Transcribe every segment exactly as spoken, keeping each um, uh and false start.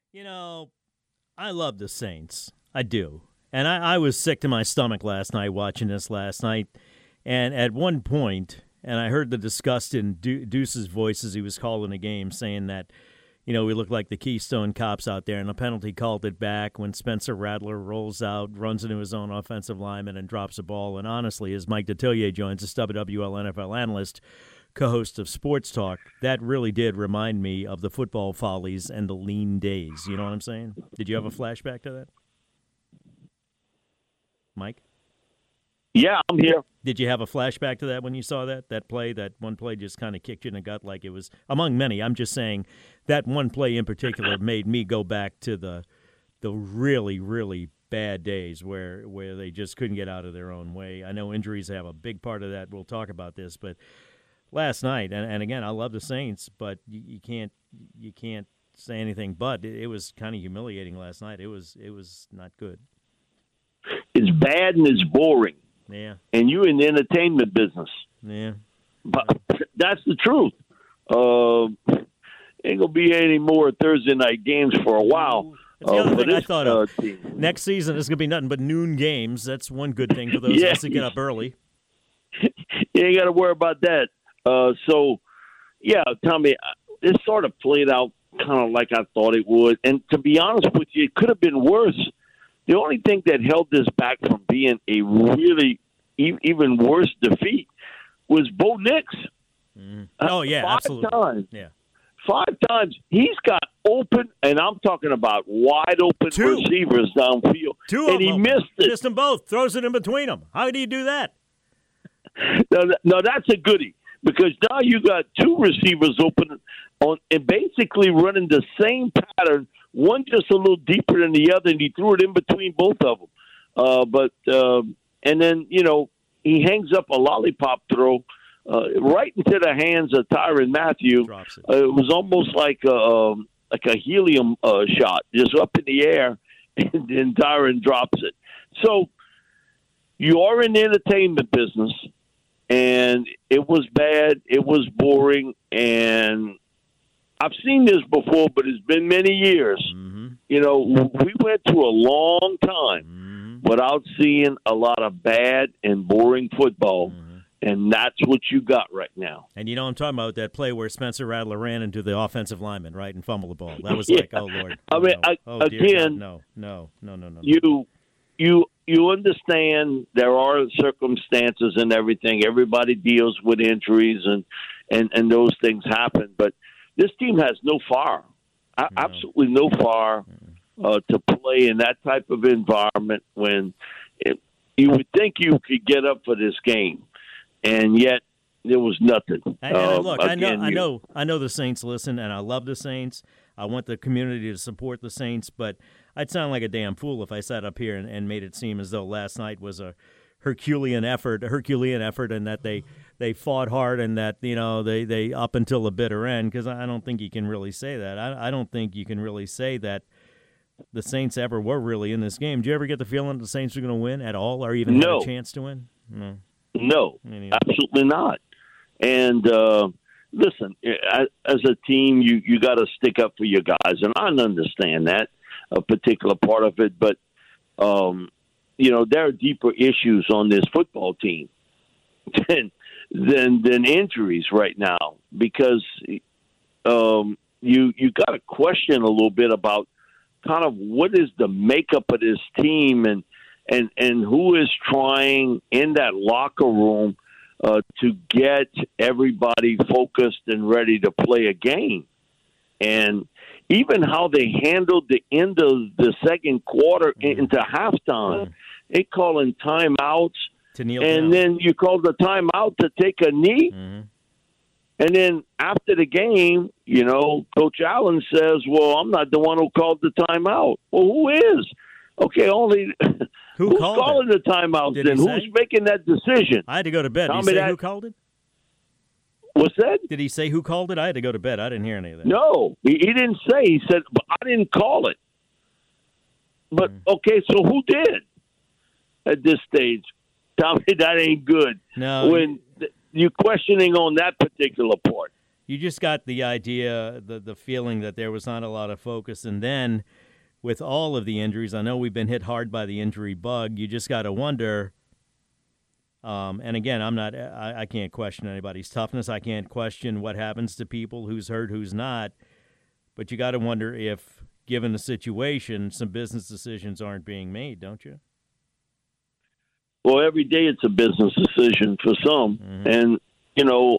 You know, I love the Saints. I do. And I, I was sick to my stomach last night watching this last night. And at one point, and I heard the disgust in De- Deuce's voice as he was calling the game, saying that, you know, we look like the Keystone Cops out there, and the penalty called it back when Spencer Rattler rolls out, runs into his own offensive lineman, and drops a ball. And honestly, as Mike Detillier joins us, W W L N F L analyst, co-host of Sports Talk, that really did remind me of the football follies and the lean days. You know what I'm saying? Did you have a flashback to that? Mike? Yeah, I'm here. Did you have a flashback to that when you saw that? That play, that one play just kind of kicked you in the gut like it was, among many, I'm just saying that one play in particular made me go back to the the really, really bad days where, where they just couldn't get out of their own way. I know injuries have a big part of that. We'll talk about this, but last night, and, and again, I love the Saints, but you, you can't you can't say anything but. It, it was kind of humiliating last night. It was it was not good. It's bad and it's boring. Yeah. And you're in the entertainment business. Yeah. But that's the truth. Uh, ain't going to be any more Thursday night games for a while. That's the other uh, thing this, I thought of. Uh, Next season is going to be nothing but noon games. That's one good thing for those yeah. of us that get up early. You ain't got to worry about that. Uh, so, yeah, Tommy, this sort of played out kind of like I thought it would. And to be honest with you, it could have been worse. The only thing that held this back from being a really e- even worse defeat was Bo Nix. Mm. Oh, yeah, Five absolutely. Times. Yeah. Five times. He's got open, and I'm talking about wide open Two. receivers downfield. Two and of he them. missed it. Missed them both. Throws it in between them. How do you do that? No, no, that's a goodie because now you got two receivers open on and basically running the same pattern. One just a little deeper than the other, and he threw it in between both of them. Uh, but um, and then you know he hangs up a lollipop throw uh, right into the hands of Tyrann Mathieu. Drops it. Uh, it was almost like a um, like a helium uh, shot, just up in the air, and then Tyrann drops it. So you are in the entertainment business, and it was bad. It was boring, and I've seen this before, but it's been many years. Mm-hmm. You know, we went through a long time Mm-hmm. without seeing a lot of bad and boring football, Mm-hmm. and that's what you got right now. And you know I'm talking about that play where Spencer Rattler ran into the offensive lineman, right, and fumbled the ball. That was Yeah. like, oh, Lord. I mean, no. I- oh, dear again, God, no, no, no, no, no. You, you, you understand there are circumstances and everything. Everybody deals with injuries, and and and those things happen, but this team has no fire, no. absolutely no fire uh, to play in that type of environment when it, you would think you could get up for this game, and yet there was nothing. And, and uh, look, again, I know, I you, know, I know the Saints listen, and I love the Saints. I want the community to support the Saints, but I'd sound like a damn fool if I sat up here and, and made it seem as though last night was a Herculean effort, a Herculean effort, and that they, they fought hard and that, you know, they, they up until the bitter end, because I don't think you can really say that. I, I don't think you can really say that the Saints ever were really in this game. Do you ever get the feeling that the Saints were going to win at all or even No. have a chance to win? No. No, Anyway. absolutely not. And uh, listen, as a team, you, you got to stick up for your guys, and I understand that, a particular part of it, but um, you know, there are deeper issues on this football team than than, than injuries right now, because um, you you got to question a little bit about kind of what is the makeup of this team and and, and who is trying in that locker room uh, to get everybody focused and ready to play a game. And even how they handled the end of the second quarter mm-hmm. into halftime, mm-hmm. they calling timeouts, to kneel and down. then you call the timeout to take a knee. Mm-hmm. And then after the game, you know, Coach Allen says, well, I'm not the one who called the timeout. Well, who is? Okay, only who who's called calling it? the timeout Did then? he Who's say? making that decision? I had to go to bed. Tell Did he me say that- who called it? What's that? Did he say who called it? I had to go to bed. I didn't hear any of that. No, he, he didn't say. He said, but I didn't call it. But, Mm. okay, so who did at this stage? Tell me that ain't good. No. When th- you're questioning on that particular part. You just got the idea, the the feeling that there was not a lot of focus. And then with all of the injuries, I know we've been hit hard by the injury bug. You just got to wonder. Um, and again, I'm not. I, I can't question anybody's toughness. I can't question what happens to people, who's hurt, who's not. But you got to wonder if, given the situation, some business decisions aren't being made, don't you? Well, every day it's a business decision for some, mm-hmm. and you know.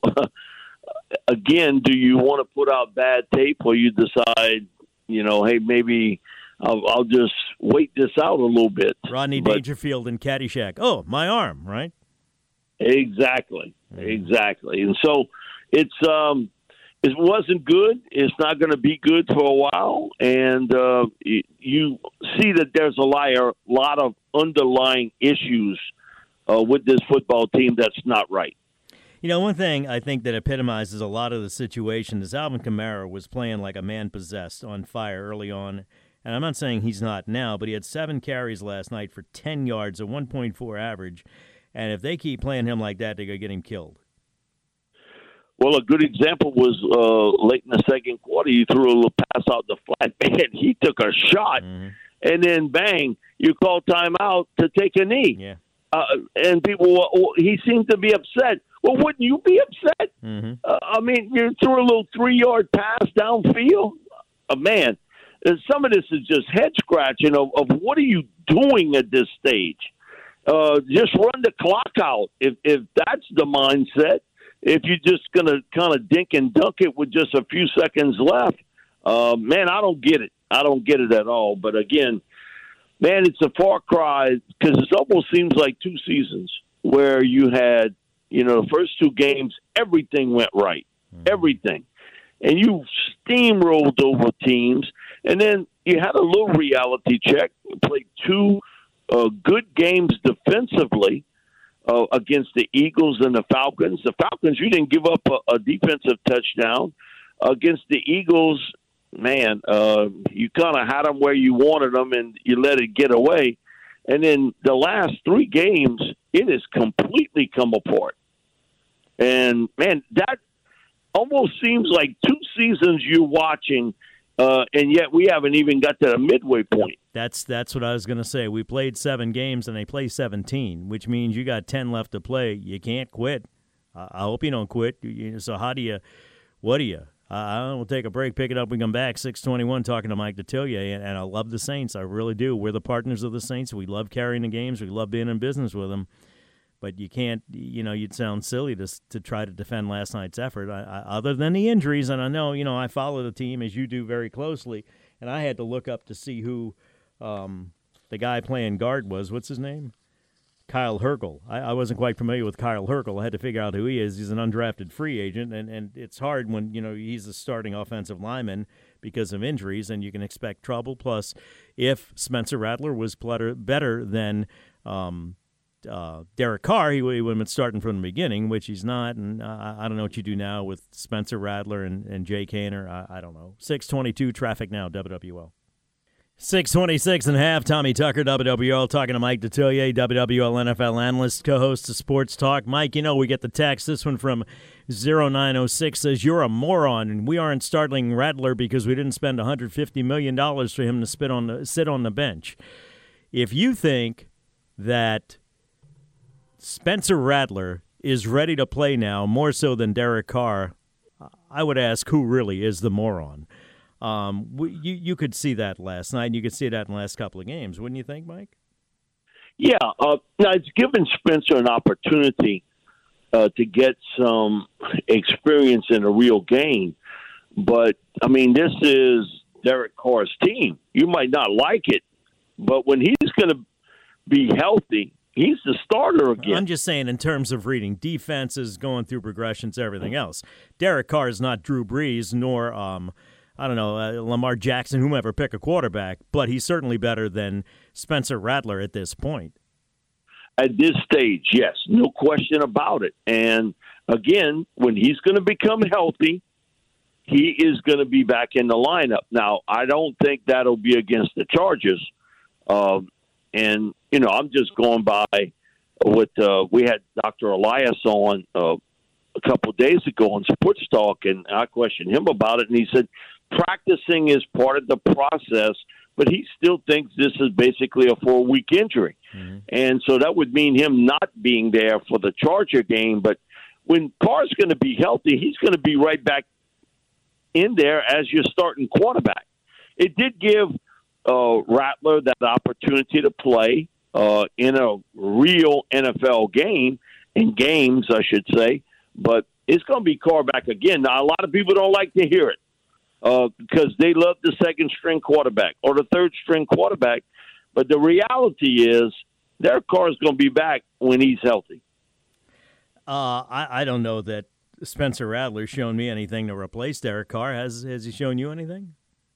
Again, do you want to put out bad tape, or you decide, you know, hey, maybe I'll, I'll just wait this out a little bit? Rodney but, Dangerfield and Caddyshack. Oh, my arm, right? Exactly, mm. exactly. And so it's um, it wasn't good. It's not going to be good for a while, and uh, you see that there's a lot, a lot of underlying issues uh, with this football team that's not right. You know, one thing I think that epitomizes a lot of the situation is Alvin Kamara was playing like a man possessed, on fire early on. And I'm not saying he's not now, but he had seven carries last night for ten yards, a one point four average. And if they keep playing him like that, they're going to get him killed. Well, a good example was uh, late in the second quarter. He threw a little pass out the flat. Man, he took a shot, mm-hmm. and then bang, you call timeout to take a knee. Yeah. Uh, and people, well, he seemed to be upset. Well, wouldn't you be upset? Mm-hmm. Uh, I mean, you threw a little three-yard pass downfield. Uh, man, some of this is just head-scratching of, of what are you doing at this stage? Uh, just run the clock out if, if that's the mindset. If you're just going to kind of dink and dunk it with just a few seconds left, uh, man, I don't get it. I don't get it at all. But, again, man, it's a far cry because it almost seems like two seasons where you had, you know, the first two games, everything went right. Mm-hmm. Everything. And you steamrolled over teams. And then you had a little reality check. You played two uh, good games defensively uh, against the Eagles and the Falcons. The Falcons, you didn't give up a, a defensive touchdown. Against the Eagles, man, uh, you kind of had them where you wanted them, and you let it get away. And then the last three games, it has completely come apart. And, man, that almost seems like two seasons you're watching, uh, and yet we haven't even got to the midway point. That's that's what I was going to say. We played seven games, and they play seventeen, which means you got ten left to play. You can't quit. I, I hope you don't quit. So how do you – what do you – Uh, we'll take a break, pick it up, we come back. six twenty-one talking to Mike Detillier, and, and I love the Saints. I really do. We're the partners of the Saints. We love carrying the games. We love being in business with them. But you can't, you know, you'd sound silly to to try to defend last night's effort. I, I, other than the injuries, and I know, you know, I follow the team as you do very closely, and I had to look up to see who um, the guy playing guard was. What's his name? Kyle Herkel. I, I wasn't quite familiar with Kyle Herkel. I had to figure out who he is. He's an undrafted free agent, and, and it's hard when, you know, he's a starting offensive lineman because of injuries, and you can expect trouble. Plus, if Spencer Rattler was better than um, uh, Derek Carr, he, he would have been starting from the beginning, which he's not, and uh, I don't know what you do now with Spencer Rattler and, and Jay Kaner. I, I don't know. six twenty-two, traffic now, W W L. six twenty-six and a half, Tommy Tucker, W W L, talking to Mike Detillier, W W L N F L analyst, co-host of Sports Talk. Mike, you know, we get the text. This one from zero nine oh six says, you're a moron, and we aren't starting Rattler because we didn't spend one hundred fifty million dollars for him to spit on the, sit on the bench. If you think that Spencer Rattler is ready to play now, more so than Derek Carr, I would ask who really is the moron. Um, you you could see that last night, and you could see that in the last couple of games, wouldn't you think, Mike? Yeah. Uh, now, it's given Spencer an opportunity uh, to get some experience in a real game. But, I mean, this is Derek Carr's team. You might not like it, but when he's going to be healthy, he's the starter again. I'm just saying in terms of reading defenses, going through progressions, everything else. Derek Carr is not Drew Brees, nor um, – I don't know, uh, Lamar Jackson, whomever, pick a quarterback, but he's certainly better than Spencer Rattler at this point. At this stage, yes, no question about it. And, again, when he's going to become healthy, he is going to be back in the lineup. Now, I don't think that'll be against the Chargers. Uh, and, you know, I'm just going by what uh, we had Doctor Elias on uh, a couple of days ago on Sports Talk, and I questioned him about it, and he said practicing is part of the process, but he still thinks this is basically a four-week injury. Mm-hmm. And so that would mean him not being there for the Charger game. But when Carr's going to be healthy, he's going to be right back in there as your starting quarterback. It did give uh, Rattler that opportunity to play uh, in a real N F L game, in games, I should say. But it's going to be Carr back again. Now, a lot of people don't like to hear it uh, because they love the second-string quarterback or the third-string quarterback. But the reality is Derek Carr is going to be back when he's healthy. Uh, I, I don't know that Spencer Rattler's shown me anything to replace Derek Carr. Has has he shown you anything?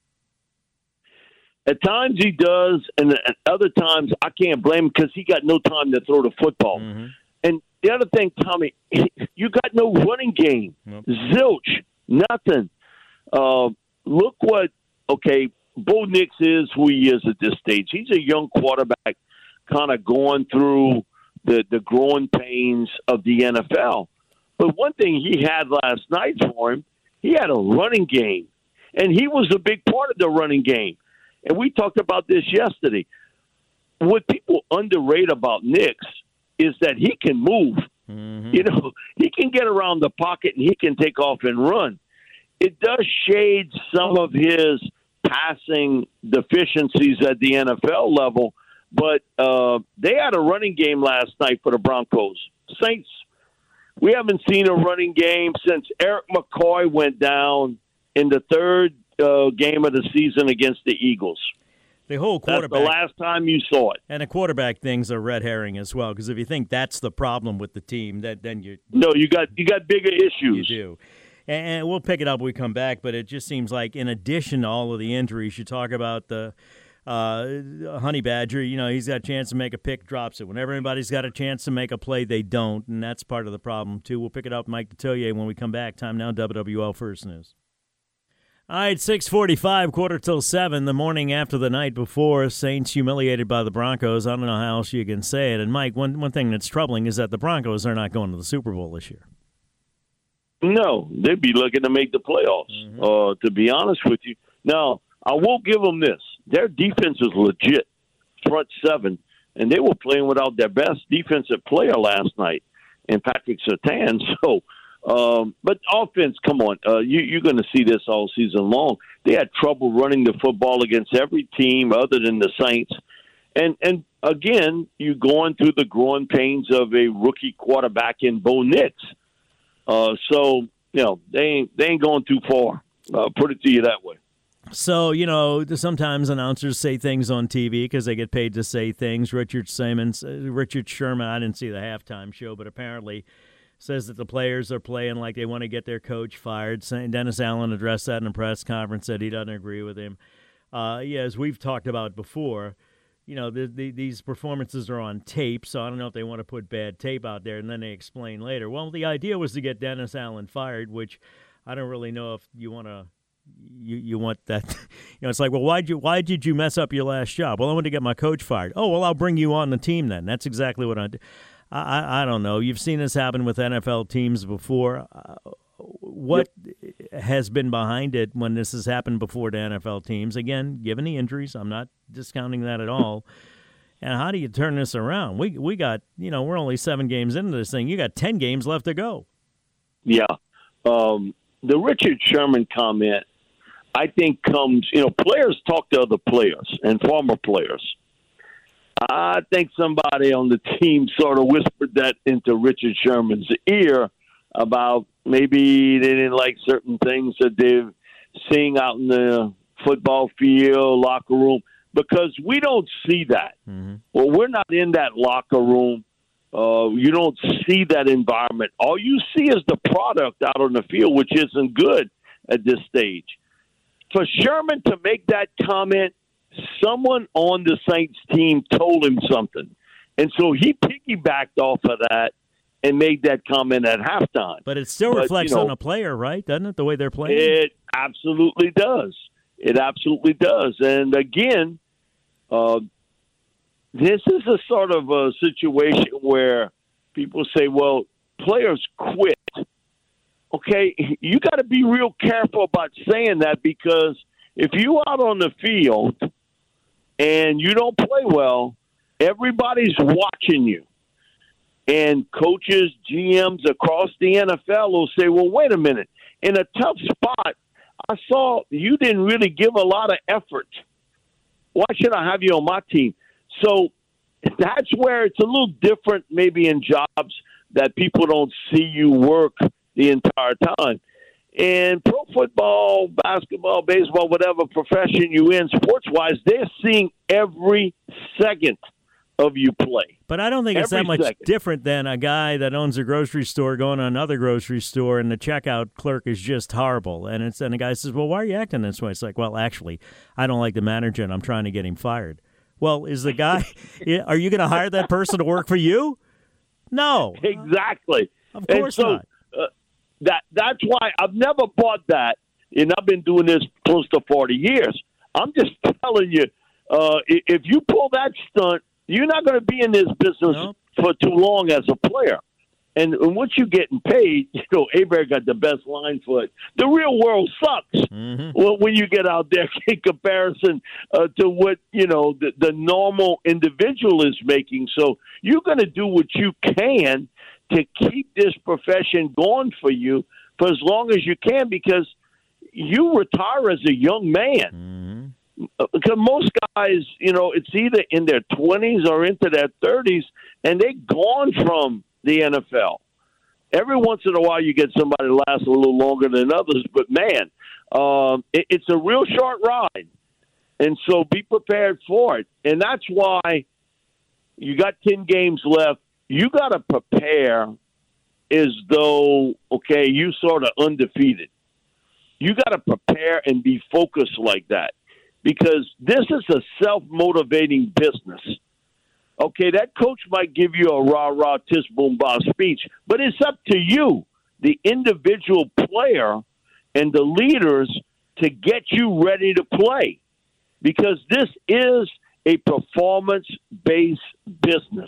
At times he does, and at other times I can't blame him because he got no time to throw the football. Mm-hmm. And the other thing, Tommy, you got no running game. Nope. Zilch, nothing. Uh, look what, okay, Bo Nix is who he is at this stage. He's a young quarterback kind of going through the, the growing pains of the N F L. But one thing he had last night for him, he had a running game. And he was a big part of the running game. And we talked about this yesterday. What people underrate about Nix is that he can move. Mm-hmm. You know, he can get around the pocket and he can take off and run. It does shade some of his passing deficiencies at the N F L level, but uh, they had a running game last night for the Broncos. Saints, we haven't seen a running game since Eric McCoy went down in the third uh, game of the season against the Eagles. The whole quarterback. That's the last time you saw it. And the quarterback thing's a red herring as well, because if you think that's the problem with the team, that then you no, you got you got bigger issues. You do. And we'll pick it up when we come back, but it just seems like in addition to all of the injuries, you talk about the uh, Honey Badger, you know, he's got a chance to make a pick, drops it. Whenever anybody's got a chance to make a play, they don't, and that's part of the problem, too. We'll pick it up with Mike Detillier when we come back. Time now, W W L First News. All right, six forty-five, quarter till seven, the morning after the night before. Saints humiliated by the Broncos. I don't know how else you can say it. And, Mike, one, one thing that's troubling is that the Broncos are not going to the Super Bowl this year. No, they'd be looking to make the playoffs, mm-hmm. uh, to be honest with you. Now, I will give them this. Their defense is legit, front seven, and they were playing without their best defensive player last night in Patrick Surtain. So, um, but offense, come on, uh, you, you're going to see this all season long. They had trouble running the football against every team other than the Saints. And, and again, you're going through the growing pains of a rookie quarterback in Bo Nix. Uh, so, you know, they ain't, they ain't going too far. Uh, put it to you that way. So, you know, sometimes announcers say things on T V because they get paid to say things. Richard Simmons, uh, Richard Sherman, I didn't see the halftime show, but apparently says that the players are playing like they want to get their coach fired. Dennis Allen addressed that in a press conference, said he doesn't agree with him. Uh, yeah, as we've talked about before, you know, the, the, these performances are on tape, so I don't know if they want to put bad tape out there, and then they explain later. Well, the idea was to get Dennis Allen fired, which I don't really know if you want to you you want that. You know, it's like, well, why you why did you mess up your last job? Well, I want to get my coach fired. Oh, well, I'll bring you on the team then. That's exactly what I did. I, I, I don't know. You've seen this happen with N F L teams before. Uh, what yep. has been behind it when this has happened before to N F L teams? Again, given the injuries, I'm not discounting that at all. And how do you turn this around? We we got, you know, we're only seven games into this thing. You got ten games left to go. Yeah. Um, the Richard Sherman comment, I think, comes, you know, players talk to other players and former players. I think somebody on the team sort of whispered that into Richard Sherman's ear about maybe they didn't like certain things that they're seeing out in the football field, locker room, because we don't see that. Mm-hmm. Well, we're not in that locker room. Uh, you don't see that environment. All you see is the product out on the field, which isn't good at this stage. For Sherman to make that comment, someone on the Saints team told him something. And so he piggybacked off of that and made that comment at halftime. But it still but, reflects you know, on a player, right? Doesn't it, the way they're playing? It absolutely does. It absolutely does. And again, uh, this is a sort of a situation where people say, well, players quit okay, you got to be real careful about saying that, because if you out on the field and you don't play well, everybody's watching you. And coaches, G Ms across the N F L will say, well, wait a minute. In a tough spot, I saw you didn't really give a lot of effort. Why should I have you on my team? So that's where it's a little different maybe in jobs that people don't see you work the entire time. In pro football, basketball, baseball, whatever profession you in, sports-wise, they're seeing every second of you play. But I don't think it's Every that much second. different than a guy that owns a grocery store going to another grocery store and the checkout clerk is just horrible. And it's and the guy says, well, why are you acting this way? It's like, well, actually, I don't like the manager and I'm trying to get him fired. Well, is the guy, are you going to hire that person to work for you? No. Exactly. Of course and so, not. Uh, that, that's why I've never bought that, and I've been doing this close to forty years. I'm just telling you, uh, if you pull that stunt, you're not going to be in this business Nope. for too long as a player. And, and once you're getting paid, you know, Abear got the best line for it. The real world sucks Mm-hmm. when, when you get out there in comparison uh, to what, you know, the, the normal individual is making. So you're going to do what you can to keep this profession going for you for as long as you can, because you retire as a young man. Mm-hmm. Because most guys, you know, it's either in their twenties or into their thirties, and they're gone from the N F L. Every once in a while, you get somebody that lasts a little longer than others, but man, um, it, it's a real short ride, and so be prepared for it. And that's why you got ten games left. You got to prepare as though, okay, you sort of undefeated. You got to prepare and be focused like that. Because this is a self-motivating business. Okay, that coach might give you a rah-rah, tis-boom-bah speech, but it's up to you, the individual player and the leaders, to get you ready to play. Because this is a performance-based business.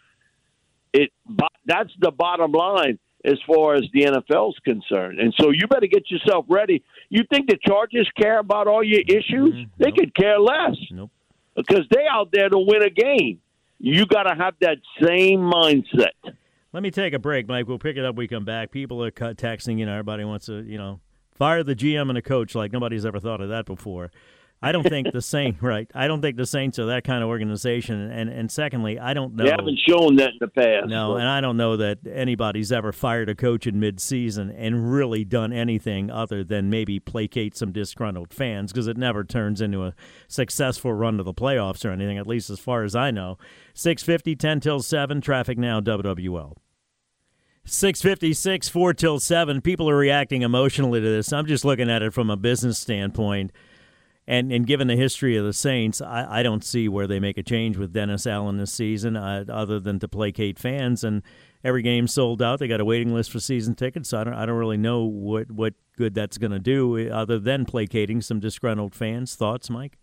It That's the bottom line as far as the N F L is concerned. And so you better get yourself ready. You think the Chargers care about all your issues? Mm-hmm. They Nope. could care less. Nope. Because they out there to win a game. You got to have that same mindset. Let me take a break, Mike. We'll pick it up when we come back. People are cut- texting, you know, everybody wants to, you know, fire the G M and the coach like nobody's ever thought of that before. I don't think the Saints, right? I don't think the Saints are that kind of organization. And and secondly, I don't know. They haven't shown that in the past. No, but. and I don't know that anybody's ever fired a coach in midseason and really done anything other than maybe placate some disgruntled fans, because it never turns into a successful run to the playoffs or anything, at least as far as I know. six fifty, ten till seven, traffic now, W W L. six fifty-six, four till seven. People are reacting emotionally to this. I'm just looking at it from a business standpoint. And and given the history of the Saints, I, I don't see where they make a change with Dennis Allen this season, uh, other than to placate fans. And every game's sold out. They got a waiting list for season tickets. So I don't I don't really know what, what good that's going to do, other than placating some disgruntled fans. Thoughts, Mike?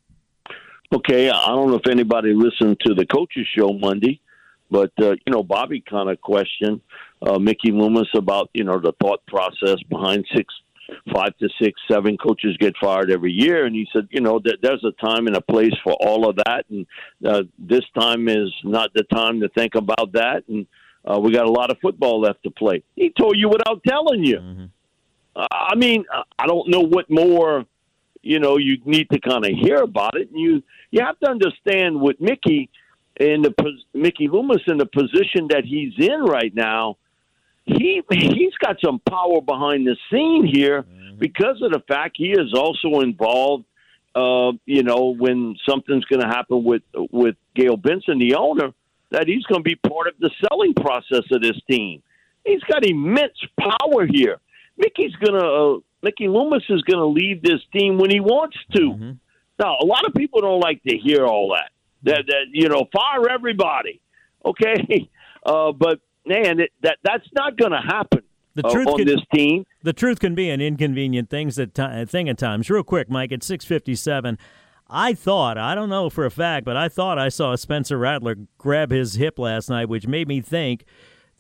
Okay, I don't know if anybody listened to the coaches show Monday, but uh, you know, Bobby kind of questioned uh, Mickey Loomis about, you know, the thought process behind six. Five to six, seven coaches get fired every year. And he said, you know, that there's a time and a place for all of that. And uh, this time is not the time to think about that. And uh, we got a lot of football left to play. He told you without telling you. Mm-hmm. Uh, I mean, I don't know what more, you know, you need to kind of hear about it. And you, you have to understand with Mickey and the Mickey Loomis in the position that he's in right now. He, he's got some power behind the scene here mm-hmm. because of the fact he is also involved, uh, you know, when something's going to happen with, with Gail Benson, the owner, that he's going to be part of the selling process of this team. He's got immense power here. Mickey's going to, uh, Mickey Loomis is going to leave this team when he wants to. Mm-hmm. Now, a lot of people don't like to hear all that, that, that you know, fire everybody. Okay. Uh, but, Man, it, that that's not going to happen the truth uh, on can, this team. The truth can be an inconvenient things at t- thing at times. Real quick, Mike, at six fifty-seven, I thought, I don't know for a fact, but I thought I saw Spencer Rattler grab his hip last night, which made me think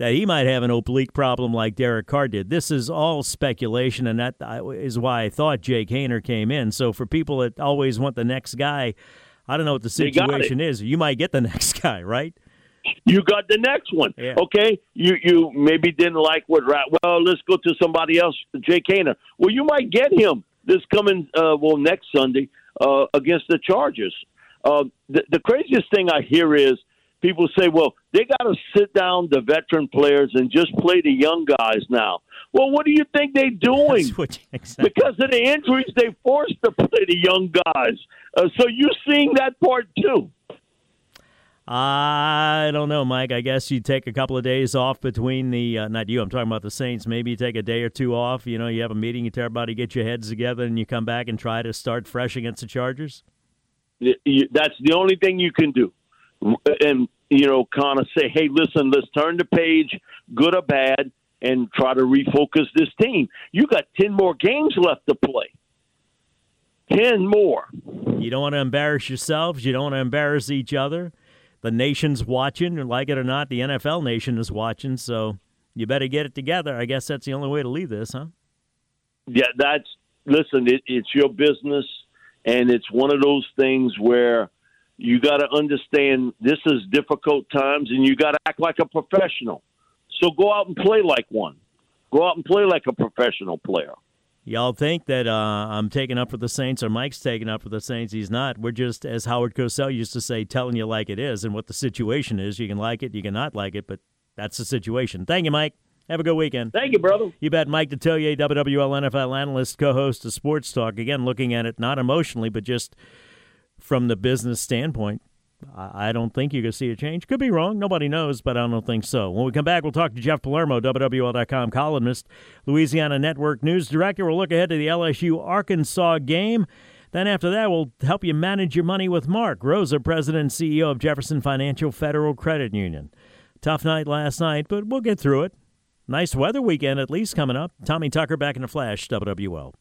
that he might have an oblique problem like Derek Carr did. This is all speculation, and that is why I thought Jake Haener came in. So for people that always want the next guy, I don't know what the situation is. You might get the next guy, right? You got the next one. Yeah. Okay? You you maybe didn't like what Rat. Well, let's go to somebody else, Jake Haener. Well, you might get him this coming, uh, well, next Sunday uh, against the Chargers. Uh, the, the craziest thing I hear is people say, well, they got to sit down the veteran players and just play the young guys now. Well, what do you think they're doing? What, exactly. Because of the injuries, they forced to play the young guys. Uh, so you're seeing that part too. I don't know, Mike. I guess you take a couple of days off between the, uh, not you, I'm talking about the Saints. Maybe you take a day or two off. You know, you have a meeting, you tell everybody, get your heads together, and you come back and try to start fresh against the Chargers? That's the only thing you can do. And, you know, kind of say, hey, listen, let's turn the page, good or bad, and try to refocus this team. You got ten more games left to play. ten more. You don't want to embarrass yourselves. You don't want to embarrass each other. The nation's watching, like it or not, the N F L nation is watching, so you better get it together. I guess that's the only way to leave this, huh? Yeah, that's, listen, it, it's your business, and it's one of those things where you got to understand this is difficult times, and you got to act like a professional. So go out and play like one. Go out and play like a professional player. Y'all think that uh, I'm taking up for the Saints or Mike's taking up for the Saints. He's not. We're just, as Howard Cosell used to say, telling you like it is and what the situation is. You can like it, you can not like it, but that's the situation. Thank you, Mike. Have a good weekend. Thank you, brother. You bet. Mike Detillier, W W L N F L analyst, co-host of Sports Talk. Again, looking at it not emotionally, but just from the business standpoint. I don't think you're going to see a change. Could be wrong. Nobody knows, but I don't think so. When we come back, we'll talk to Jeff Palermo, W W L dot com columnist, Louisiana Network News Director. We'll look ahead to the L S U-Arkansas game. Then after that, we'll help you manage your money with Mark Rosa, President and C E O of Jefferson Financial Federal Credit Union. Tough night last night, but we'll get through it. Nice weather weekend at least coming up. Tommy Tucker back in a flash, W W L.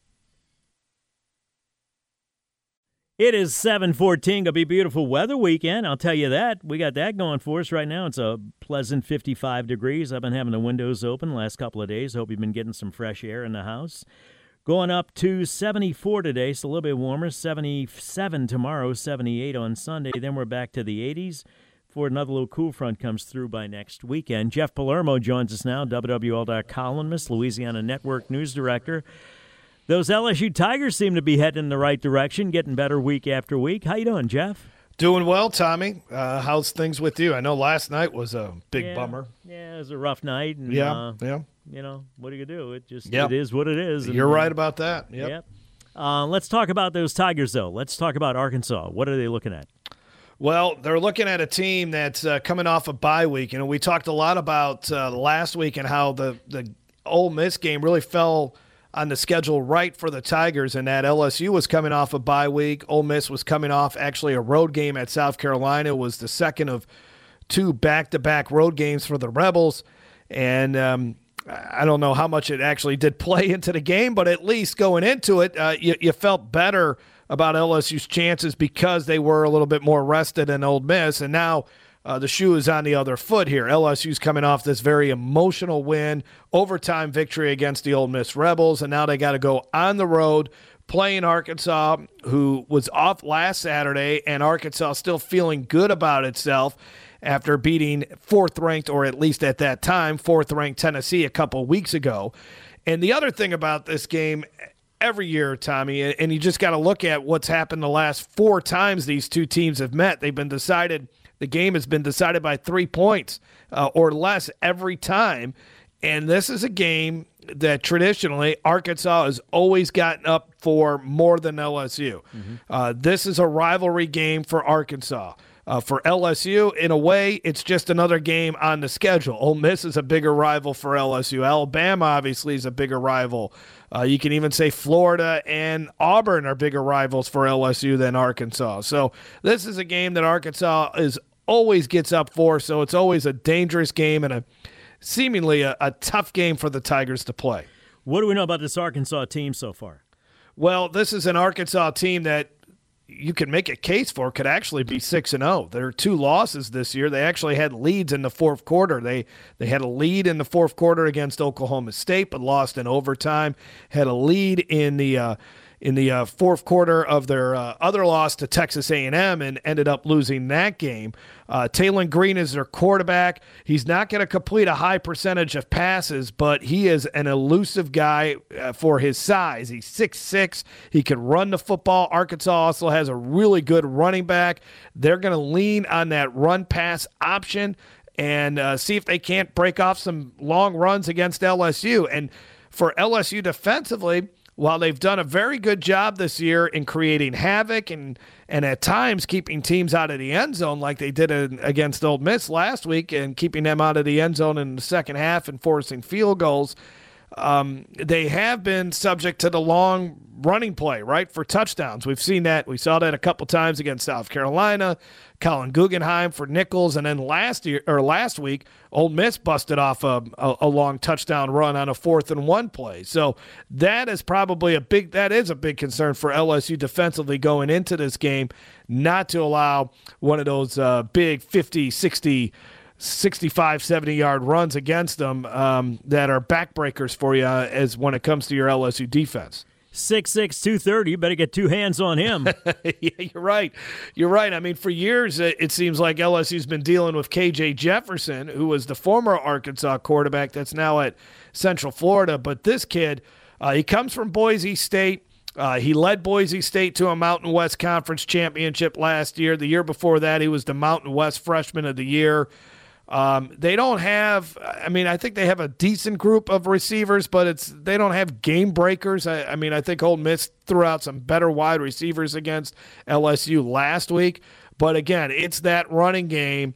It is seven fourteen. Going to be a beautiful weather weekend. I'll tell you that. We got that going for us right now. It's a pleasant fifty-five degrees. I've been having the windows open the last couple of days. Hope you've been getting some fresh air in the house. Going up to seventy-four today, so a little bit warmer. seventy-seven tomorrow, seventy-eight on Sunday. Then we're back to the eighties before another little cool front comes through by next weekend. Jeff Palermo joins us now, W W L dot com columnist, Louisiana Network News Director. Those L S U Tigers seem to be heading in the right direction, getting better week after week. How you doing, Jeff? Doing well, Tommy. Uh, how's things with you? I know last night was a big yeah, bummer. Yeah, it was a rough night. And, yeah, uh, yeah. You know, what are you going to do? It just yep. it is what it is. And, You're right about that. Yep. yep. Uh, let's talk about those Tigers, though. Let's talk about Arkansas. What are they looking at? Well, they're looking at a team that's uh, coming off a bye week. You know, we talked a lot about uh, last week and how the, the Ole Miss game really fell on the schedule right for the Tigers, and that L S U was coming off a bye week. Ole Miss was coming off actually a road game at South Carolina. It was the second of two back-to-back road games for the Rebels, and um, I don't know how much it actually did play into the game, but at least going into it, uh, you, you felt better about L S U's chances because they were a little bit more rested than Ole Miss, and now Uh, the shoe is on the other foot here. L S U's coming off this very emotional win, overtime victory against the Ole Miss Rebels, and now they got to go on the road playing Arkansas, who was off last Saturday, and Arkansas still feeling good about itself after beating fourth-ranked, or at least at that time, fourth-ranked Tennessee a couple weeks ago. And the other thing about this game, every year, Tommy, and you just got to look at what's happened the last four times these two teams have met. They've been decided – the game has been decided by three points uh, or less every time. And this is a game that traditionally Arkansas has always gotten up for more than L S U. Mm-hmm. Uh, this is a rivalry game for Arkansas. Uh, for L S U, in a way, it's just another game on the schedule. Ole Miss is a bigger rival for L S U. Alabama, obviously, is a bigger rival. Uh, you can even say Florida and Auburn are bigger rivals for L S U than Arkansas. So this is a game that Arkansas is always gets up for, so it's always a dangerous game and a seemingly a, a tough game for the Tigers to play. What do we know about this Arkansas team so far? Well, this is an Arkansas team that you can make a case for could actually be six and zero. There are two losses this year. They actually had leads in the fourth quarter. They they had a lead in the fourth quarter against Oklahoma State, but lost in overtime. Had a lead in the uh, in the uh, fourth quarter of their uh, other loss to Texas A and M and ended up losing that game. Uh, Taylon Green is their quarterback. He's not going to complete a high percentage of passes, but he is an elusive guy uh, for his size. He's six six. He can run the football. Arkansas also has a really good running back. They're going to lean on that run-pass option and uh, see if they can't break off some long runs against L S U. And for L S U defensively, while they've done a very good job this year in creating havoc and, and at times keeping teams out of the end zone like they did against Ole Miss last week and keeping them out of the end zone in the second half and forcing field goals, um, they have been subject to the long running play, right, for touchdowns. We've seen that. We saw that a couple times against South Carolina, Colin Guggenheim for nickels, and then last year or last week, Ole Miss busted off a, a, a long touchdown run on a fourth and one play. So that is probably a big that is a big concern for L S U defensively going into this game, not to allow one of those uh, big fifty, sixty, sixty-five, seventy-yard runs against them um, that are backbreakers for you uh, as when it comes to your L S U defense. six six, two thirty, you better get two hands on him. Yeah, you're right. You're right. I mean, for years, it seems like L S U's been dealing with K J Jefferson, who was the former Arkansas quarterback that's now at Central Florida. But this kid, uh, he comes from Boise State. Uh, he led Boise State to a Mountain West Conference championship last year. The year before that, he was the Mountain West Freshman of the Year. Um, they don't have, I mean, I think they have a decent group of receivers, but it's they don't have game breakers. I, I mean, I think Ole Miss threw out some better wide receivers against L S U last week. But again, it's that running game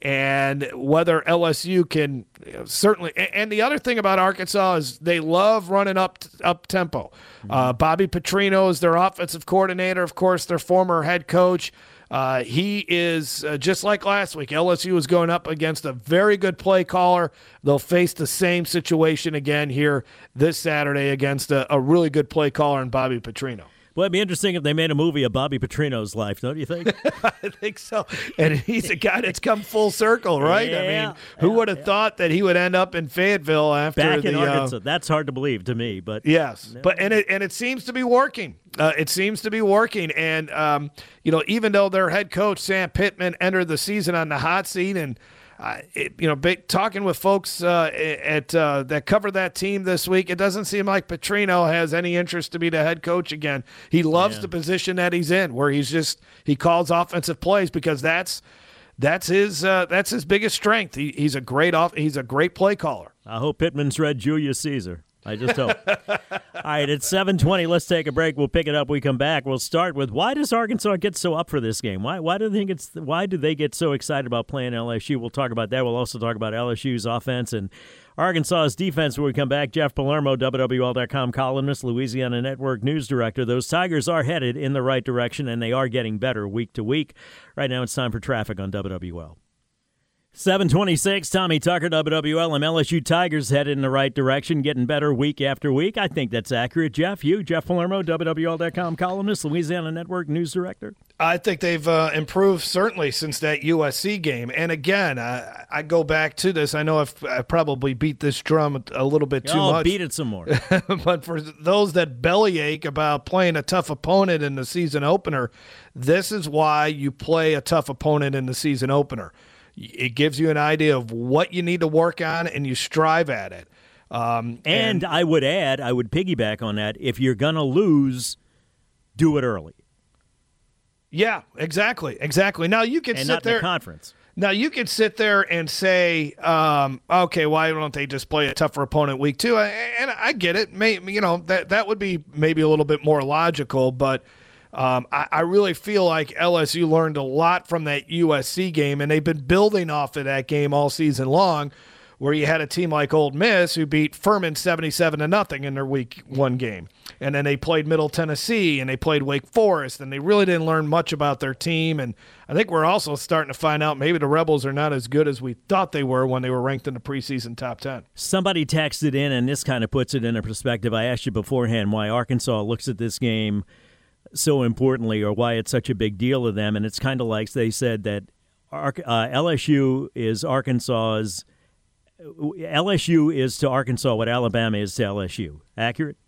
and whether L S U can you know, certainly. And the other thing about Arkansas is they love running up up tempo. Mm-hmm. Uh, Bobby Petrino is their offensive coordinator, of course, their former head coach. Uh, he is, uh, just like last week, L S U is going up against a very good play caller. They'll face the same situation again here this Saturday against a, a really good play caller in Bobby Petrino. Well, it'd be interesting if they made a movie of Bobby Petrino's life, don't you think? I think so. And he's a guy that's come full circle, right? Yeah, I mean, who yeah, would have yeah. thought that he would end up in Fayetteville after Back the in Arkansas. Uh, That's hard to believe to me, but yes, no. but and it and it seems to be working. Uh, it seems to be working, and um, you know, even though their head coach Sam Pittman entered the season on the hot seat, and uh, it, you know, big, talking with folks uh, at uh, that cover that team this week, it doesn't seem like Petrino has any interest to be the head coach again. He loves yeah. the position that he's in, where he's just he calls offensive plays because that's that's his uh, that's his biggest strength. He, he's a great off he's a great play caller. I hope Pittman's read Julius Caesar. I just hope. All right, it's seven twenty. Let's take a break. We'll pick it up when we come back. We'll start with why does Arkansas get so up for this game? Why why do they think it's why do they get so excited about playing L S U? We'll talk about that. We'll also talk about L S U's offense and Arkansas's defense when we come back. Jeff Palermo, W W L dot com columnist, Louisiana Network news director. Those Tigers are headed in the right direction, and they are getting better week to week. Right now it's time for traffic on W W L. seven twenty-six, Tommy Tucker, W W L. L S U Tigers headed in the right direction, getting better week after week. I think that's accurate. Jeff, you, Jeff Palermo, W W L dot com columnist, Louisiana Network news director. I think they've uh, improved certainly since that U S C game. And again, I, I go back to this. I know I've, I've probably beat this drum a little bit too oh, much. beat it some more. But for those that bellyache about playing a tough opponent in the season opener, this is why you play a tough opponent in the season opener. It gives you an idea of what you need to work on, and you strive at it. Um, and, and I would add, I would piggyback on that, if you're going to lose, do it early. Yeah, exactly, exactly. Now you can and sit not there. In the conference. Now you can sit there and say, um, okay, why don't they just play a tougher opponent week two? And I get it. Maybe, you know, that that would be maybe a little bit more logical, but. Um, I, I really feel like L S U learned a lot from that U S C game, and they've been building off of that game all season long, where you had a team like Ole Miss who beat Furman seventy-seven to nothing in their week one game. And then they played Middle Tennessee, and they played Wake Forest, and they really didn't learn much about their team. And I think we're also starting to find out maybe the Rebels are not as good as we thought they were when they were ranked in the preseason top ten. Somebody texted in, and this kind of puts it into perspective. I asked you beforehand why Arkansas looks at this game so importantly, or why it's such a big deal to them. And it's kind of like they said that uh, L S U is Arkansas's. L S U is to Arkansas what Alabama is to L S U. Accurate?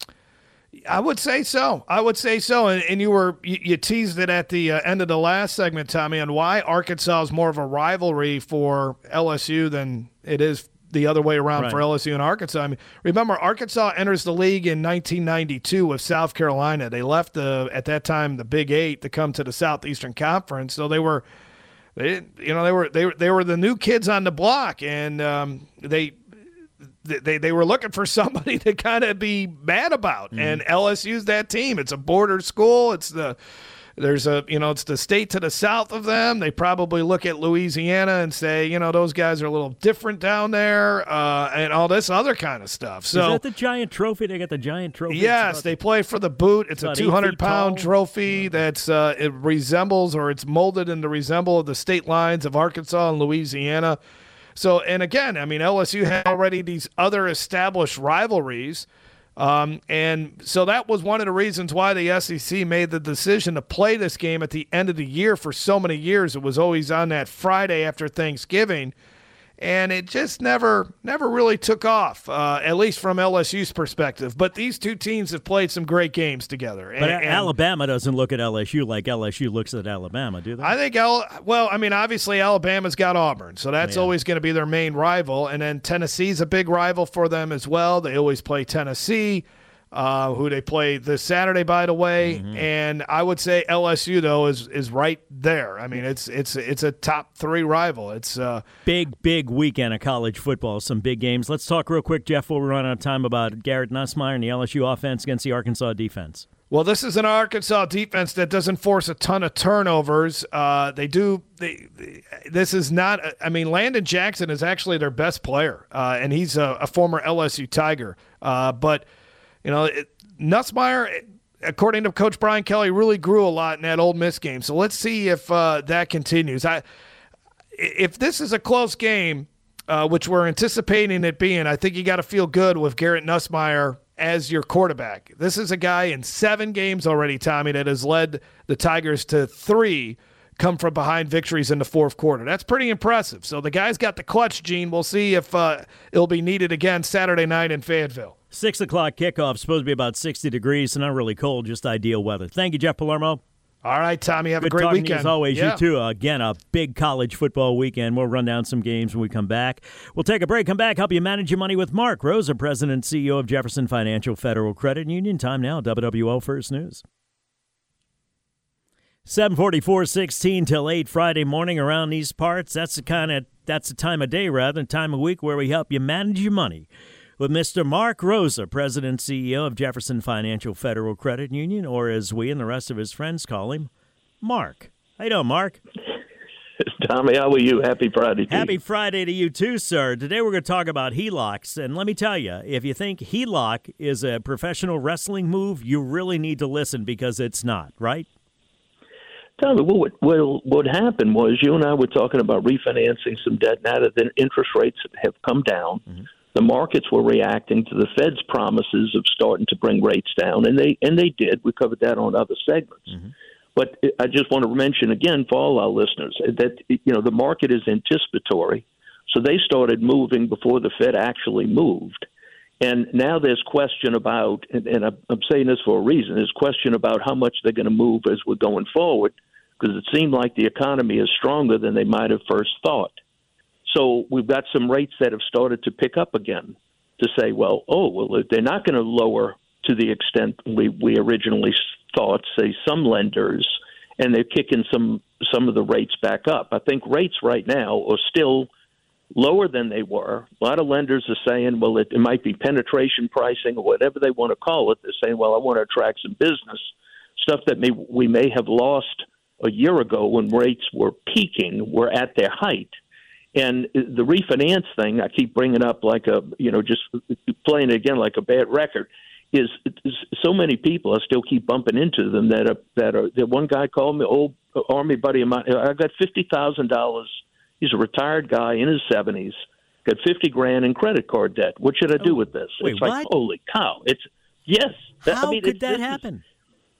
I would say so. I would say so. And, and you were you, you teased it at the uh, end of the last segment, Tommy, on why Arkansas is more of a rivalry for L S U than it is the other way around right. for L S U and Arkansas. I mean, remember, Arkansas enters the league in nineteen ninety-two with South Carolina. They left the at that time the Big Eight to come to the Southeastern Conference, so they were, they you know they were they were they were the new kids on the block, and um, they. They they were looking for somebody to kind of be mad about, mm-hmm. and L S U's that team. It's a border school. It's the there's a you know it's the state to the south of them. They probably look at Louisiana and say, you know, those guys are a little different down there, uh, and all this other kind of stuff. So is that the giant trophy? They got the giant trophy. Yes, they play for the boot. It's, it's a two hundred pound trophy that's uh, it resembles or it's molded into resemble of the state lines of Arkansas and Louisiana. So, and again, I mean, L S U had already these other established rivalries, um, and so that was one of the reasons why the S E C made the decision to play this game at the end of the year for so many years. It was always on that Friday after Thanksgiving, and it just never never really took off, uh, at least from L S U's perspective. But these two teams have played some great games together. But and, Alabama doesn't look at L S U like L S U looks at Alabama, do they? I think, L- well, I mean, obviously Alabama's got Auburn, so that's yeah. always going to be their main rival. And then Tennessee's a big rival for them as well. They always play Tennessee. Uh, who they play this Saturday, by the way, mm-hmm. and I would say L S U though is is right there. I mean, it's it's it's a top three rival. It's uh big big weekend of college football, some big games. Let's talk real quick, Jeff, before we run out of time, about Garrett Nussmeier and the L S U offense against the Arkansas defense. Well, this is an Arkansas defense that doesn't force a ton of turnovers. Uh, they do. They, they, this is not. I mean, Landon Jackson is actually their best player, uh, and he's a, a former L S U Tiger, uh, but. You know, it, Nussmeier, according to Coach Brian Kelly, really grew a lot in that Ole Miss game. So let's see if uh, that continues. I, if this is a close game, uh, which we're anticipating it being, I think you got to feel good with Garrett Nussmeier as your quarterback. This is a guy in seven games already, Tommy, that has led the Tigers to three come from behind victories in the fourth quarter. That's pretty impressive. So the guy's got the clutch gene. We'll see if uh, it'll be needed again Saturday night in Fayetteville. Six o'clock kickoff, supposed to be about sixty degrees, so not really cold, just ideal weather. Thank you, Jeff Palermo. All right, Tommy, have Good a great talking weekend. To you as always, yeah. you too. Uh, again, a big college football weekend. We'll run down some games when we come back. We'll take a break, come back, help you manage your money with Mark Rosa, President and C E O of Jefferson Financial Federal Credit Union. Time now, W W O First News. seven forty-four, sixteen till eight Friday morning around these parts. That's the kind of that's the time of day, rather than time of week where we help you manage your money with Mister Mark Rosa, President and C E O of Jefferson Financial Federal Credit Union, or as we and the rest of his friends call him, Mark. How you doing, Mark? Tommy, how are you? Happy Friday to Happy you. Friday to you too, sir. Today we're going to talk about H E L O Cs, and let me tell you, if you think H E L O C is a professional wrestling move, you really need to listen, because it's not, right? Tommy, what, what, what happened was you and I were talking about refinancing some debt. Now that the interest rates have come down, mm-hmm. the markets were reacting to the Fed's promises of starting to bring rates down, and they and they did. We covered that on other segments. Mm-hmm. But I just want to mention again for all our listeners that, you know, the market is anticipatory. So they started moving before the Fed actually moved. And now there's question about, and, and I'm saying this for a reason, there's question about how much they're going to move as we're going forward, because it seemed like the economy is stronger than they might have first thought. So we've got some rates that have started to pick up again to say, well, oh, well, they're not going to lower to the extent we, we originally thought, say some lenders, and they're kicking some some of the rates back up. I think rates right now are still lower than they were. A lot of lenders are saying, well, it, it might be penetration pricing or whatever they want to call it. They're saying, well, I want to attract some business, stuff that may, we may have lost a year ago when rates were peaking, were at their height. And the refinance thing, I keep bringing up like a, you know, just playing it again like a bad record, is, is so many people, I still keep bumping into them that are, that are, that one guy called me, old Army buddy of mine, I got fifty thousand dollars. He's a retired guy in his seventies, got fifty grand in credit card debt. What should I do with this? Wait, it's like, what? holy cow. It's, yes. How I mean, could it, that happen?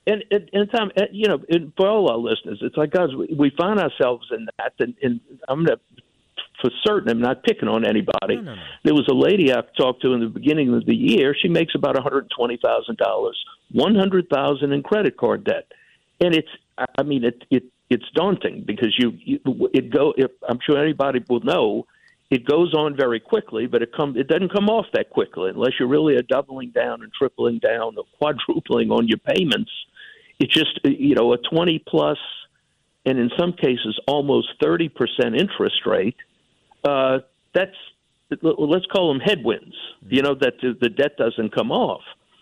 And, and, and Tom, you know, for all our listeners, it's like, guys, we, we find ourselves in that, and, and I'm going to, for certain, I'm not picking on anybody. No, no, no. There was a lady I talked to in the beginning of the year. She makes about one hundred twenty thousand dollars, one hundred thousand dollars in credit card debt. And it's, I mean, it, it it's daunting because you, you it go, if, I'm sure anybody will know, it goes on very quickly, but it come it doesn't come off that quickly unless you really are doubling down and tripling down or quadrupling on your payments. It's just, you know, a twenty plus, and in some cases almost thirty percent interest rate. Uh, that's, let's call them headwinds, you know, that the, the debt doesn't come off.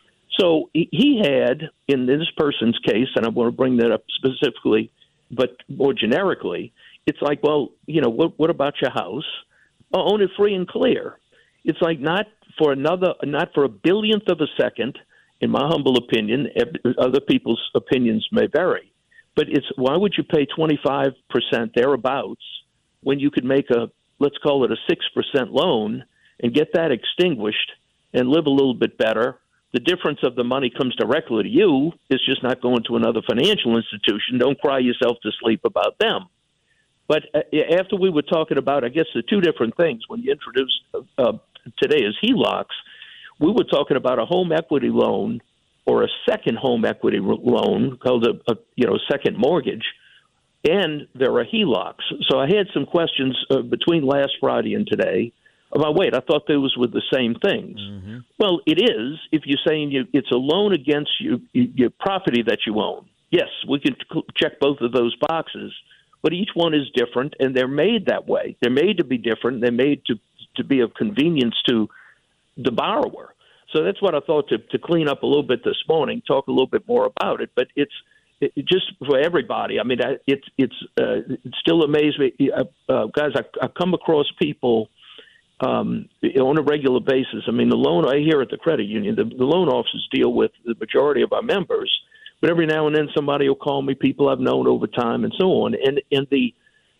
So he had, in this person's case, and I want to bring that up specifically, but more generically, it's like, well, you know, what, what about your house? Oh, own it free and clear. It's like not for another, not for a billionth of a second, in my humble opinion. Other people's opinions may vary, but it's why would you pay twenty-five percent thereabouts when you could make a, let's call it a six percent loan and get that extinguished and live a little bit better? The difference of the money comes directly to you. It's just not going to another financial institution. Don't cry yourself to sleep about them. But after we were talking about, I guess, the two different things when you introduced uh, today as H E L O Cs, we were talking about a home equity loan or a second home equity loan called a, a you know second mortgage, and there are H E L O Cs. So I had some questions uh, between last Friday and today about, wait, I thought those were the same things. Mm-hmm. Well, it is if you're saying you, it's a loan against you, your property that you own. Yes, we can check both of those boxes. But each one is different, and they're made that way. They're made to be different. They're made to to be of convenience to the borrower. So that's what I thought to, to clean up a little bit this morning, talk a little bit more about it. But it's it, just for everybody. I mean, it's it's uh, it still amazes me, uh, uh, guys. I, I come across people um, on a regular basis. I mean, the loan I hear at the credit union, the, the loan officers deal with the majority of our members. But every now and then somebody will call me, people I've known over time and so on. And, and the,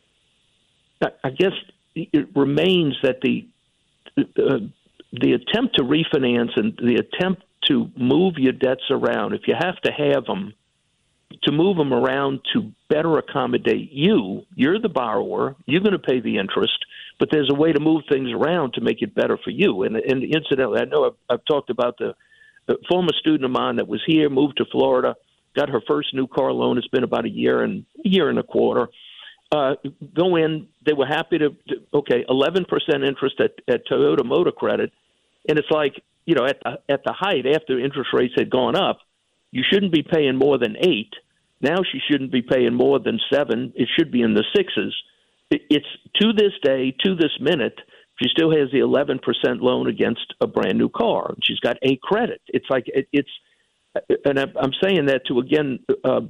I guess it remains that the, uh, the attempt to refinance and the attempt to move your debts around, if you have to have them, to move them around to better accommodate you, you're the borrower, you're going to pay the interest, but there's a way to move things around to make it better for you. And, and incidentally, I know I've, I've talked about the, the former student of mine that was here, moved to Florida, got her first new car loan. It's been about a year and a year and a quarter. Uh, go in. They were happy to, to okay, eleven percent interest at, at Toyota Motor Credit. And it's like, you know, at the, at the height, after interest rates had gone up, you shouldn't be paying more than eight. Now she shouldn't be paying more than seven. It should be in the sixes. It, it's to this day, to this minute, she still has the eleven percent loan against a brand new car. She's got a credit. It's like, it, it's, and I'm saying that to, again, uh,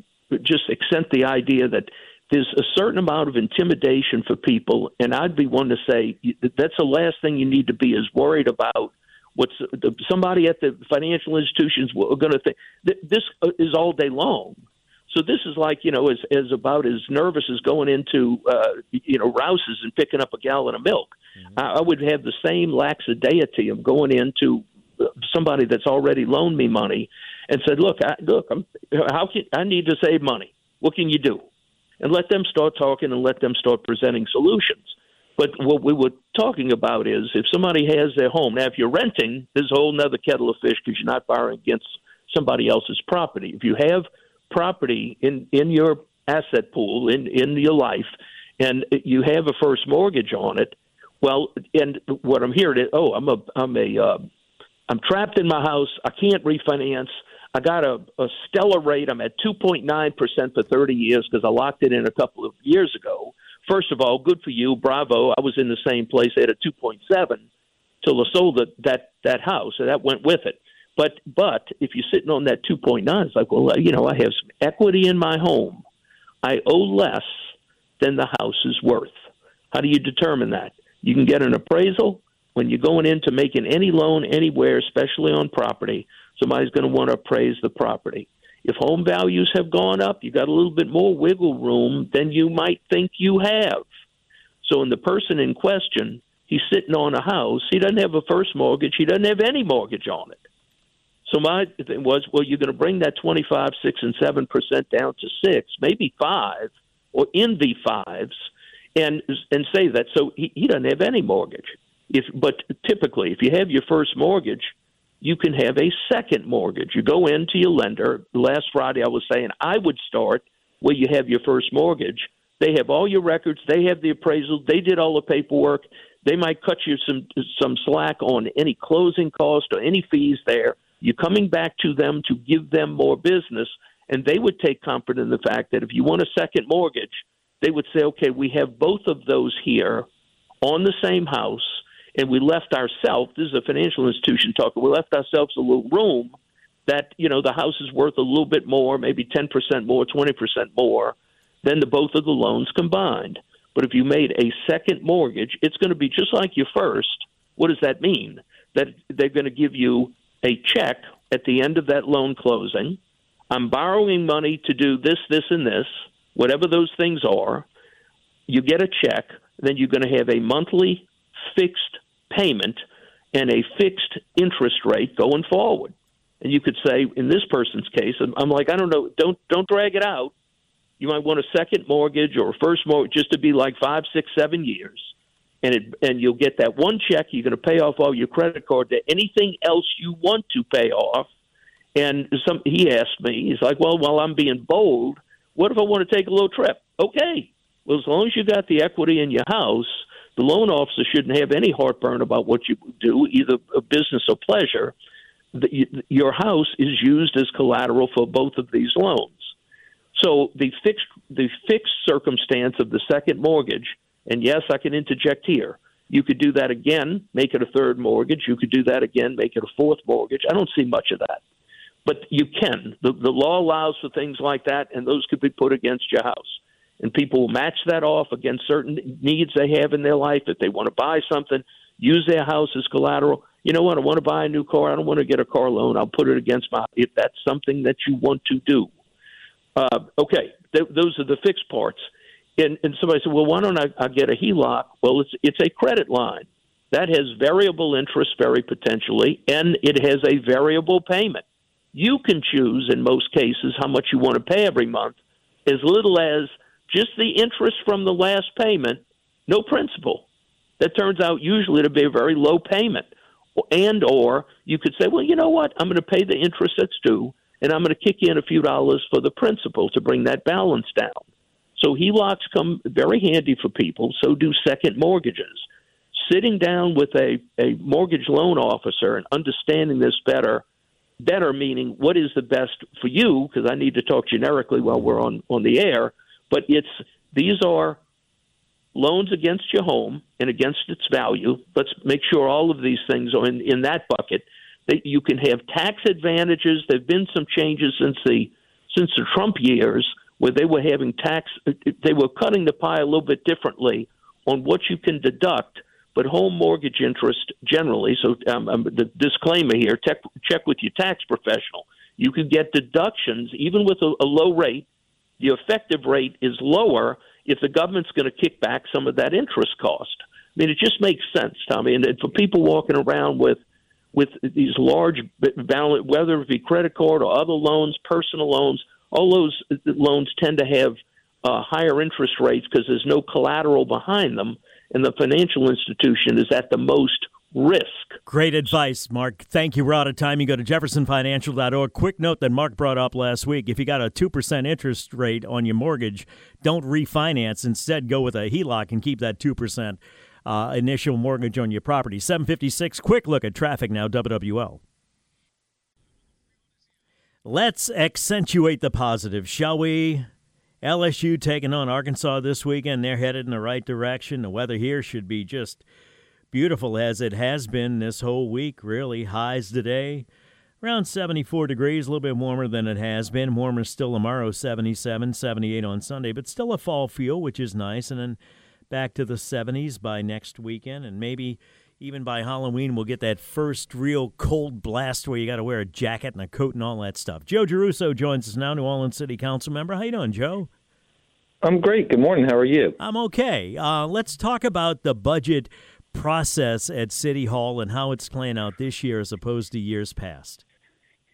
just accent the idea that there's a certain amount of intimidation for people, and I'd be one to say that's the last thing you need to be is worried about what's the, somebody at the financial institutions are going to think. This is all day long. So this is like, you know, as, as about as nervous as going into, uh, you know, Rouse's and picking up a gallon of milk. Mm-hmm. I, I would have the same laxity of going into somebody that's already loaned me money and said, look, I, look, I'm, how can I need to save money? What can you do? And let them start talking and let them start presenting solutions. But what we were talking about is if somebody has their home, now if you're renting, there's a whole nother kettle of fish because you're not borrowing against somebody else's property. If you have property in, in your asset pool, in, in your life, and you have a first mortgage on it, well, and what I'm hearing is, oh, I'm a, I'm a, uh, I'm trapped in my house. I can't refinance. I got a, a stellar rate. I'm at two point nine percent for thirty years because I locked it in a couple of years ago. First of all, good for you. Bravo. I was in the same place at a two point seven till I sold the, that, that house, and that went with it. But but if you're sitting on that two point nine, it's like, well, you know, I have some equity in my home. I owe less than the house is worth. How do you determine that? You can get an appraisal. When you're going into making any loan anywhere, especially on property, somebody's going to want to appraise the property. If home values have gone up, you got a little bit more wiggle room than you might think you have. So in the person in question, he's sitting on a house. He doesn't have a first mortgage. He doesn't have any mortgage on it. So my thing was, well, you're going to bring that twenty-five, six, and seven percent down to six, maybe five, or in the fives, and and say that. So he, he doesn't have any mortgage. If but typically, if you have your first mortgage, you can have a second mortgage. You go into your lender. Last Friday, I was saying I would start where you have your first mortgage. They have all your records. They have the appraisal. They did all the paperwork. They might cut you some some slack on any closing cost or any fees there. You're coming back to them to give them more business, and they would take comfort in the fact that if you want a second mortgage, they would say, okay, we have both of those here on the same house, and we left ourselves, this is a financial institution talking, we left ourselves a little room that, you know, the house is worth a little bit more, maybe ten percent more, twenty percent more than the both of the loans combined. But if you made a second mortgage, it's going to be just like your first. What does that mean? That they're going to give you a check at the end of that loan closing. I'm borrowing money to do this, this, and this, whatever those things are. You get a check, then you're going to have a monthly fixed payment and a fixed interest rate going forward. And you could say, in this person's case, I'm like, I don't know, don't don't drag it out. You might want a second mortgage or a first mortgage just to be like five, six, seven years. And it, and you'll get that one check. You're going to pay off all your credit card debt, anything else you want to pay off. And some he asked me, he's like, well, while I'm being bold, what if I want to take a little trip? Okay. Well, as long as you got the equity in your house, the loan officer shouldn't have any heartburn about what you do, either a business or pleasure. The, your house is used as collateral for both of these loans. So the fixed the fixed circumstance of the second mortgage, and yes, I can interject here. You could do that again, make it a third mortgage. You could do that again, make it a fourth mortgage. I don't see much of that. But you can. The, the law allows for things like that, and those could be put against your house. And people will match that off against certain needs they have in their life. If they want to buy something, use their house as collateral. You know what? I want to buy a new car. I don't want to get a car loan. I'll put it against my – if that's something that you want to do. Uh, okay, th- those are the fixed parts. And, and somebody said, well, why don't I, I get a H E L O C? Well, it's it's a credit line. That has variable interest very potentially, and it has a variable payment. You can choose, in most cases, how much you want to pay every month, as little as just the interest from the last payment, no principal. That turns out usually to be a very low payment. And or you could say, well, you know what? I'm going to pay the interest that's due, and I'm going to kick in a few dollars for the principal to bring that balance down. So H E L O Cs come very handy for people, so do second mortgages. Sitting down with a, a mortgage loan officer and understanding this better, better meaning what is the best for you, because I need to talk generically while we're on, on the air, but it's these are loans against your home and against its value. Let's make sure all of these things are in, in that bucket. That you can have tax advantages. There have been some changes since the since the Trump years where they were having tax, they were cutting the pie a little bit differently on what you can deduct, but home mortgage interest generally, so um, um, the disclaimer here, check, check with your tax professional. You could get deductions, even with a, a low rate. The effective rate is lower if the government's going to kick back some of that interest cost. I mean, it just makes sense, Tommy. And for people walking around with with these large, whether it be credit card or other loans, personal loans, all those loans tend to have uh, higher interest rates because there's no collateral behind them, and the financial institution is at the most risk. Great advice, Mark. Thank you. We're out of time. You go to jefferson financial dot org. Quick note that Mark brought up last week. If you got a two percent interest rate on your mortgage, don't refinance. Instead, go with a H E L O C and keep that two percent uh, initial mortgage on your property. seven fifty-six, quick look at traffic now, W W L. Let's accentuate the positive, shall we? L S U taking on Arkansas this weekend. They're headed in the right direction. The weather here should be just beautiful as it has been this whole week, really. Highs today, around seventy-four degrees, a little bit warmer than it has been. Warmer still tomorrow, seventy-seven, seventy-eight on Sunday, but still a fall feel, which is nice. And then back to the seventies by next weekend, and maybe even by Halloween, we'll get that first real cold blast where you got to wear a jacket and a coat and all that stuff. Joe Giarrusso joins us now, New Orleans City Council member. How you doing, Joe? I'm great. Good morning. How are you? I'm okay. Uh, let's talk about the budget process at City Hall and how it's playing out this year as opposed to years past.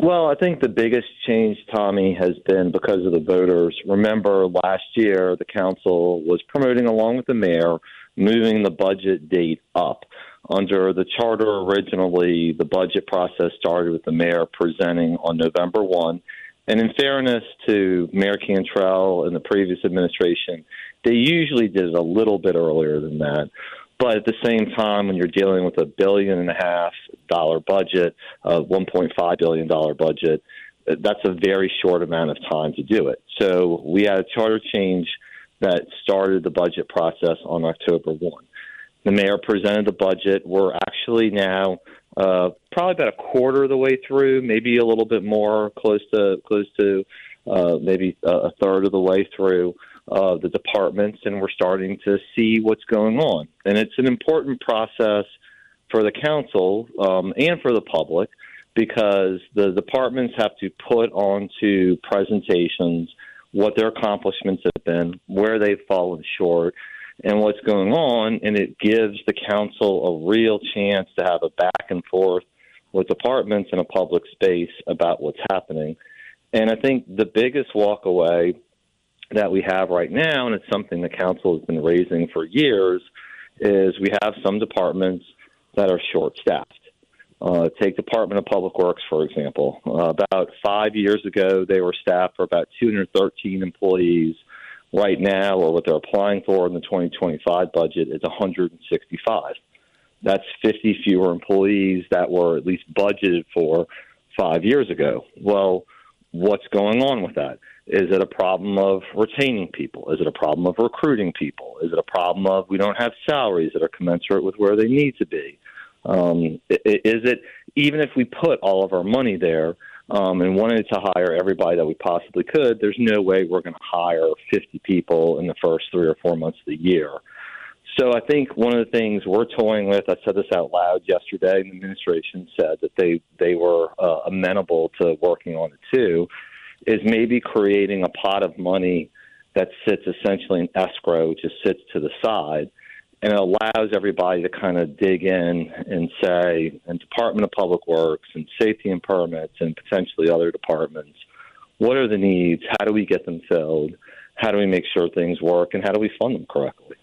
Well, I think the biggest change, Tommy, has been because of the voters. Remember, last year, the council was promoting, along with the mayor, moving the budget date up. Under the charter originally, the budget process started with the mayor presenting on November first. And in fairness to Mayor Cantrell and the previous administration, they usually did it a little bit earlier than that. But at the same time, when you're dealing with a billion and a half dollar budget, a one point five billion dollars budget, that's a very short amount of time to do it. So we had a charter change that started the budget process on October first. The mayor presented the budget. We're actually now uh, probably about a quarter of the way through, maybe a little bit more, close to close to uh, maybe a third of the way through uh, the departments, and we're starting to see what's going on. And it's an important process for the council um, and for the public because the departments have to put onto presentations what their accomplishments have been, where they've fallen short, and what's going on, and it gives the council a real chance to have a back and forth with departments in a public space about what's happening. And I think the biggest walk away that we have right now, and it's something the council has been raising for years, is we have some departments that are short-staffed. Uh, take Department of Public Works, for example. Uh, about five years ago, they were staffed for about two hundred thirteen employees. Right now, or what they're applying for in the twenty twenty-five budget, is one hundred sixty-five. That's fifty fewer employees that were at least budgeted for five years ago. Well, what's going on with that? Is it a problem of retaining people? Is it a problem of recruiting people? Is it a problem of we don't have salaries that are commensurate with where they need to be? Um, is it, even if we put all of our money there, Um, and wanted to hire everybody that we possibly could, there's no way we're going to hire fifty people in the first three or four months of the year. So I think one of the things we're toying with, I said this out loud yesterday, and the administration said that they, they were uh, amenable to working on it too, is maybe creating a pot of money that sits essentially in escrow, just sits to the side, and it allows everybody to kind of dig in and say, and Department of Public Works and Safety and Permits and potentially other departments, what are the needs? How do we get them filled? How do we make sure things work? And how do we fund them correctly?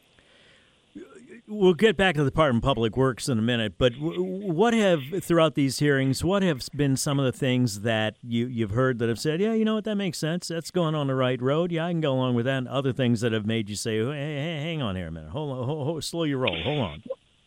We'll get back to the Department of Public Works in a minute, but what have, throughout these hearings, what have been some of the things that you, you've heard that have said, yeah, you know what, that makes sense, that's going on the right road, yeah, I can go along with that, and other things that have made you say, hey, hey hang on here a minute, hold on, hold, hold, slow your roll, hold on.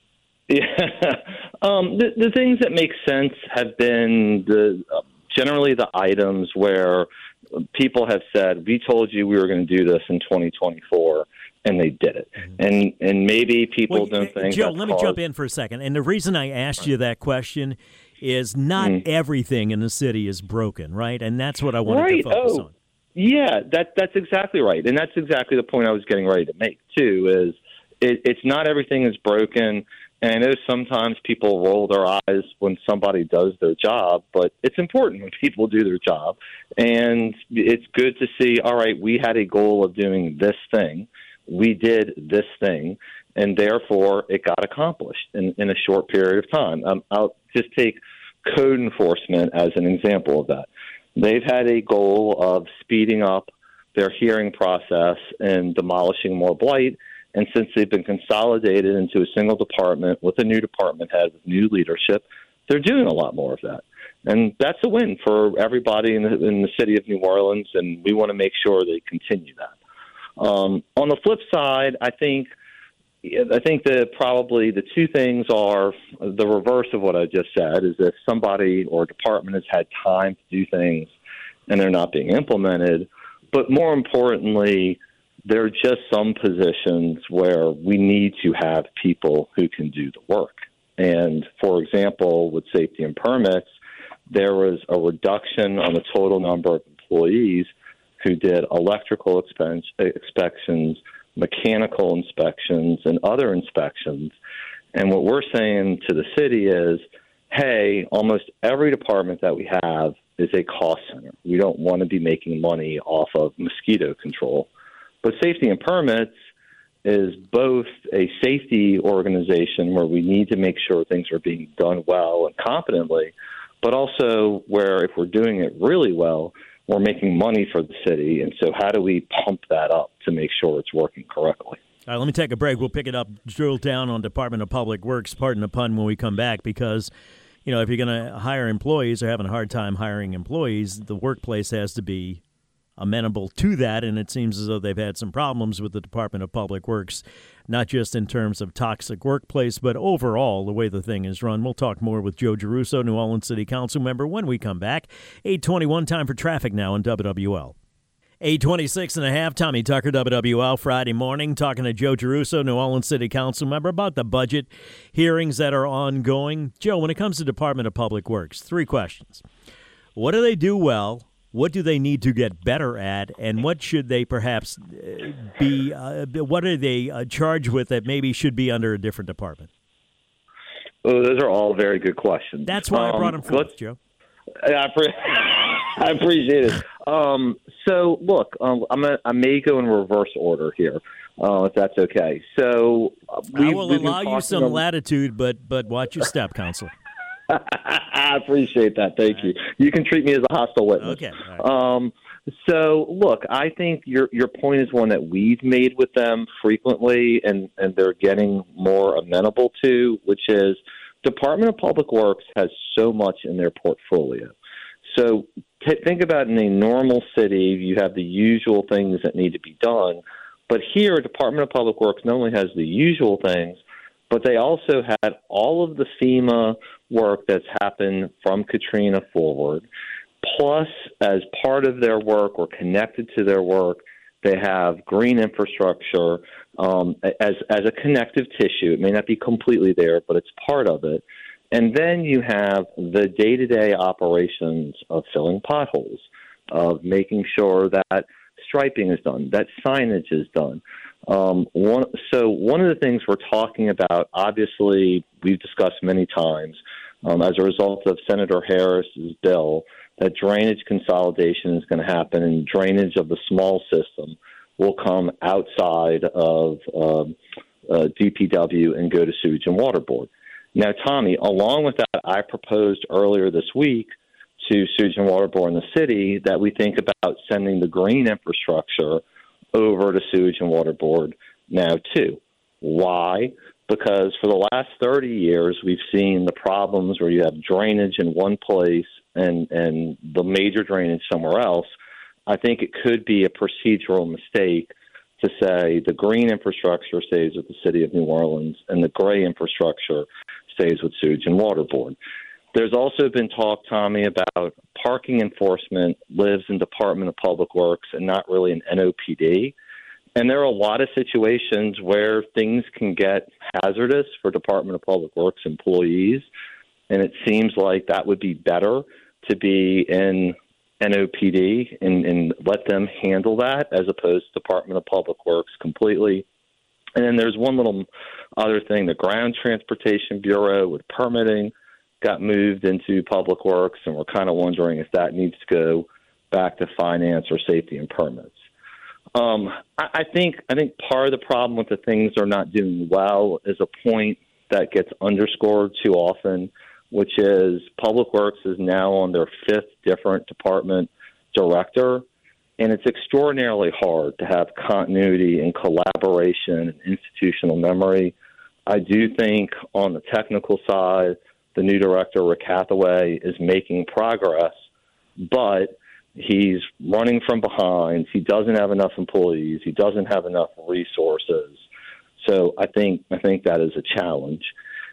Yeah, um, the, the things that make sense have been the uh, generally the items where people have said, we told you we were going to do this in twenty twenty-four, and they did it. Mm-hmm. And and maybe people well, don't think Joe, that's let me caused... jump in for a second. And the reason I asked you that question is not mm. everything in the city is broken, right? And that's what I wanted right. to focus oh, on. Yeah, that that's exactly right. And that's exactly the point I was getting ready to make, too, is it, it's not everything is broken. And I know sometimes people roll their eyes when somebody does their job, but it's important when people do their job. And it's good to see, all right, we had a goal of doing this thing. We did this thing, and therefore it got accomplished in, in a short period of time. Um, I'll just take code enforcement as an example of that. They've had a goal of speeding up their hearing process and demolishing more blight. And since they've been consolidated into a single department with a new department head, with new leadership, they're doing a lot more of that. And that's a win for everybody in the, in the city of New Orleans, and we want to make sure they continue that. Um, on the flip side, I think I think that probably the two things are the reverse of what I just said, is if somebody or department has had time to do things and they're not being implemented. But more importantly, there are just some positions where we need to have people who can do the work. And, for example, with safety and permits, there was a reduction on the total number of employees who did electrical inspections, mechanical inspections, and other inspections. And what we're saying to the city is, hey, almost every department that we have is a cost center. We don't want to be making money off of mosquito control. But safety and permits is both a safety organization where we need to make sure things are being done well and competently, but also where if we're doing it really well, we're making money for the city. And so how do we pump that up to make sure it's working correctly? All right, let me take a break. We'll pick it up, drill down on Department of Public Works, pardon the pun, when we come back, because, you know, if you're going to hire employees or having a hard time hiring employees, the workplace has to be amenable to that, and it seems as though they've had some problems with the Department of Public Works, not just in terms of toxic workplace, but overall the way the thing is run. We'll talk more with Joe Giarrusso, New Orleans City Council member, when we come back. eight twenty-one, time for traffic now on W W L. eight twenty-six and a half, Tommy Tucker, W W L, Friday morning, talking to Joe Giarrusso, New Orleans City Council member, about the budget hearings that are ongoing. Joe, when it comes to Department of Public Works, three questions. What do they do well? What do they need to get better at, and what should they perhaps be, uh, what are they uh, charged with that maybe should be under a different department? Well, those are all very good questions. That's why um, I brought them forth, Joe. I, pre- I appreciate it. Um, so, look, um, I'm a, I may go in reverse order here, uh, if that's okay. So we, I will allow you some about- latitude, but but watch your step, Counselor. I appreciate that. Thank right. you. You can treat me as a hostile witness. Okay. Right. Um, so, look, I think your your point is one that we've made with them frequently, and, and they're getting more amenable to, which is Department of Public Works has so much in their portfolio. So t- think about in a normal city, you have the usual things that need to be done. But here, Department of Public Works not only has the usual things, but they also had all of the FEMA work that's happened from Katrina forward. Plus, as part of their work or connected to their work, they have green infrastructure um, as as a connective tissue. It may not be completely there, but it's part of it. And then you have the day-to-day operations of filling potholes, of making sure that striping is done, that signage is done. Um, one, so one of the things we're talking about, obviously, we've discussed many times, um, as a result of Senator Harris's bill, that drainage consolidation is going to happen, and drainage of the small system will come outside of um, uh, D P W and go to Sewage and Water Board. Now, Tommy, along with that, I proposed earlier this week to Sewage and Water Board in the city that we think about sending the green infrastructure over to Sewage and Water Board now, too. Why? Because for the last thirty years, we've seen the problems where you have drainage in one place and, and the major drainage somewhere else. I think it could be a procedural mistake to say the green infrastructure stays with the city of New Orleans and the gray infrastructure stays with Sewage and Water Board. There's also been talk, Tommy, about parking enforcement lives in Department of Public Works and not really in N O P D. And there are a lot of situations where things can get hazardous for Department of Public Works employees, and it seems like that would be better to be in N O P D and, and let them handle that as opposed to Department of Public Works completely. And then there's one little other thing, the Ground Transportation Bureau with permitting got moved into Public Works, and we're kind of wondering if that needs to go back to finance or safety and permits. Um, I, I think I think part of the problem with the things they're not doing well is a point that gets underscored too often, which is Public Works is now on their fifth different department director, and it's extraordinarily hard to have continuity and collaboration and institutional memory. I do think on the technical side, the new director, Rick Hathaway, is making progress, but he's running from behind. He doesn't have enough employees. He doesn't have enough resources. So I think I think that is a challenge.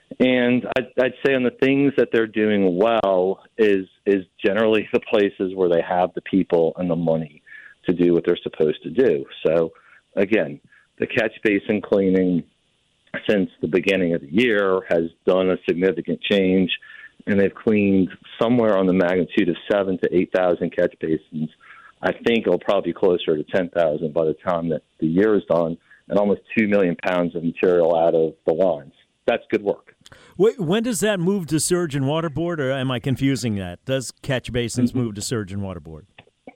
And I'd, I'd say on the things that they're doing well is is generally the places where they have the people and the money to do what they're supposed to do. So, again, the catch basin cleaning since the beginning of the year has done a significant change, and they've cleaned somewhere on the magnitude of seven to eight thousand catch basins. I think it'll probably be closer to ten thousand by the time that the year is done, and almost two million pounds of material out of the lines. That's good work. Wait, when does that move to Surge and Water Board, or am I confusing that? Does catch basins mm-hmm. move to Surge and Water Board?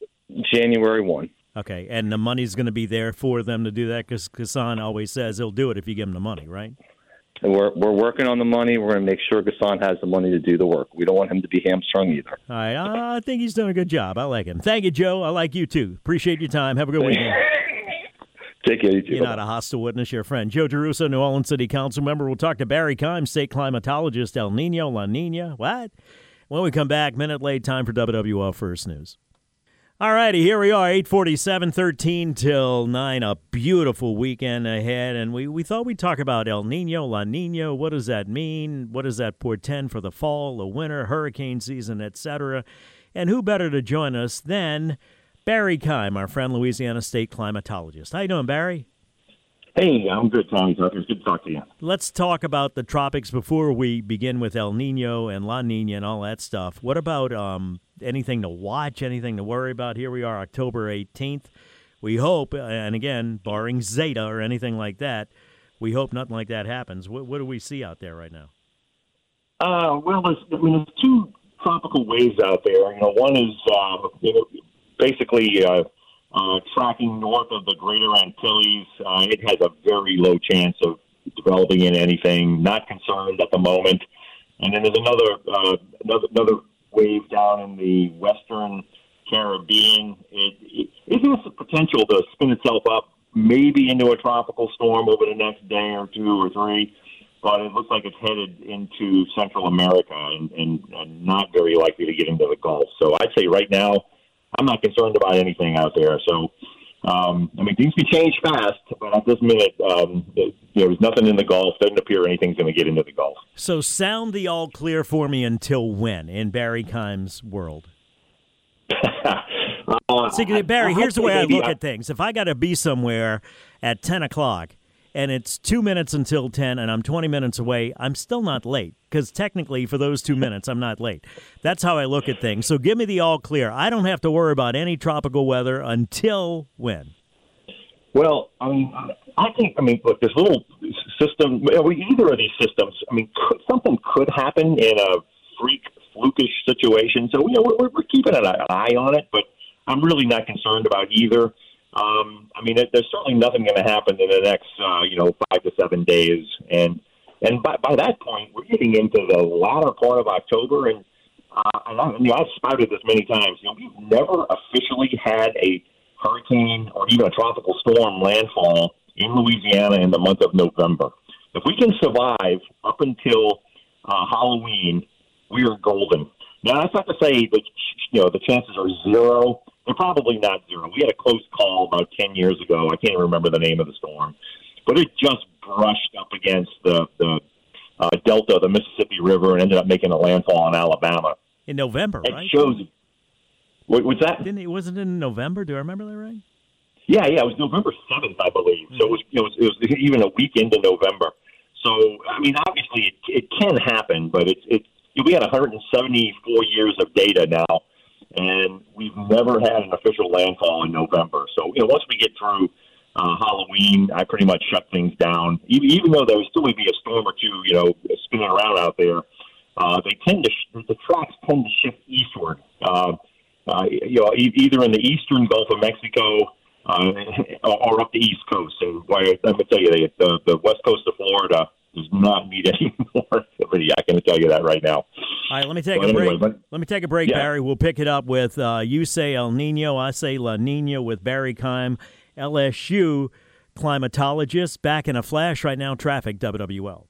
January first. Okay, and the money's going to be there for them to do that because Kassan always says he'll do it if you give him the money, right? And we're we're working on the money. We're going to make sure Gaston has the money to do the work. We don't want him to be hamstrung either. All right, I think he's doing a good job. I like him. Thank you, Joe. I like you, too. Appreciate your time. Have a good weekend. Take care. You too. You're not a hostile witness. You're a friend. Joe DeRusso, New Orleans City Council member. We'll talk to Barry Keim, state climatologist. El Nino, La Nina. What? When we come back, minute late, time for W W L First News. All righty, here we are, eight forty-seven, thirteen till nine, a beautiful weekend ahead, and we, we thought we'd talk about El Nino, La Nina, what does that mean, what does that portend for the fall, the winter, hurricane season, et cetera, and who better to join us than Barry Keim, our friend Louisiana State climatologist. How you doing, Barry? Hey, I'm good, Tommy. It's good to talk to you. Let's talk about the tropics before we begin with El Nino and La Nina and all that stuff. What about um, anything to watch, anything to worry about? Here we are, October eighteenth. We hope, and again, barring Zeta or anything like that, we hope nothing like that happens. What, what do we see out there right now? Uh, well, there's, I mean, there's two tropical waves out there. You know, one is uh, you know, basically uh, uh, tracking north of the Greater Antilles. Uh, it has a very low chance of developing into anything. Not concerned at the moment. And then there's another uh, another another wave down in the Western Caribbean. It, it, it has the potential to spin itself up maybe into a tropical storm over the next day or two or three, but it looks like it's headed into Central America and, and, and not very likely to get into the Gulf. So I'd say right now, I'm not concerned about anything out there. So, um, I mean, things can change fast, but at this minute, um, it, you know, there's nothing in the Gulf. Doesn't appear anything's going to get into the Gulf. So sound the all clear for me until when in Barry Keim's world? uh, See, Barry, here's the way I look I, at things. If I got to be somewhere at ten o'clock and it's two minutes until ten and I'm twenty minutes away, I'm still not late because technically for those two minutes, I'm not late. That's how I look at things. So give me the all clear. I don't have to worry about any tropical weather until when? Well, I mean, I think, I mean, look, this little system, either of these systems, I mean, could, something could happen in a freak, flukish situation. So, you know, we're, we're keeping an eye on it, but I'm really not concerned about either. Um, I mean, there's certainly nothing going to happen in the next, uh, you know, five to seven days. And and by, by that point, we're getting into the latter part of October. And, uh, and I, you know, I've spouted this many times. You know, we've never officially had a hurricane or even a tropical storm landfall in Louisiana in the month of November. If we can survive up until uh, Halloween, we are golden. Now, that's not to say that, you know, the chances are zero. They're probably not zero. We had a close call about ten years ago. I can't remember the name of the storm, but it just brushed up against the, the uh, delta of the Mississippi River and ended up making a landfall in Alabama. In November, it right? It shows. What was that? Didn't it, wasn't it in November? Do I remember that right? Yeah, yeah, it was November seventh, I believe. Mm-hmm. So it was, it was, it was even a week into November. So, I mean, obviously it, it can happen, but it's, it's, we had one hundred seventy-four years of data now, and we've never had an official landfall in November. So, you know, once we get through uh, Halloween, I pretty much shut things down. Even, even though there would still be a storm or two, you know, spinning around out there, uh, they tend to sh- the tracks tend to shift eastward. Uh, uh, you know, e- either in the eastern Gulf of Mexico uh, or up the East Coast. And boy, I'm going to tell you, the the West Coast of Florida does not need any more activity. I can tell you that right now. All right, let me take but a break. Anyway, but, let me take a break, yeah. Barry. We'll pick it up with uh, you say El Nino, I say La Nina with Barry Keim, L S U climatologist. Back in a flash right now, traffic, W W L.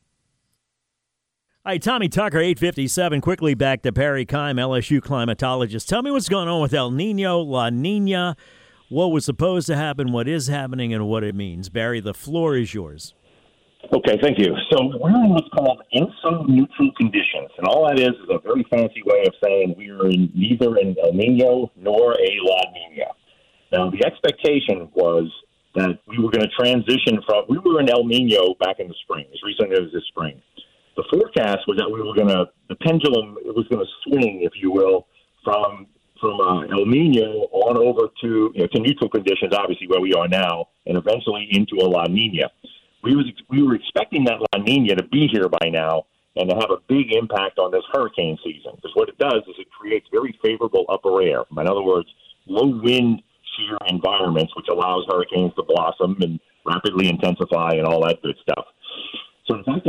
All right, Tommy Tucker, eight fifty-seven. Quickly back to Barry Keim, L S U climatologist. Tell me what's going on with El Nino, La Nina, what was supposed to happen, what is happening, and what it means. Barry, the floor is yours. Okay, thank you. So we're in what's called INSO-neutral conditions, and all that is is a very fancy way of saying we are in neither an El Nino nor a La Nina. Now, the expectation was that we were going to transition from, we were in El Nino back in the spring, as recently as this spring. The forecast was that we were going to, the pendulum, it was going to swing, if you will, from from uh, El Nino on over to, you know, to neutral conditions, obviously where we are now, and eventually into a La Nina. We was we were expecting that La Nina to be here by now and to have a big impact on this hurricane season. Because what it does is it creates very favorable upper air. In other words, low wind shear environments, which allows hurricanes to blossom and rapidly intensify and all that good stuff. So the fact that we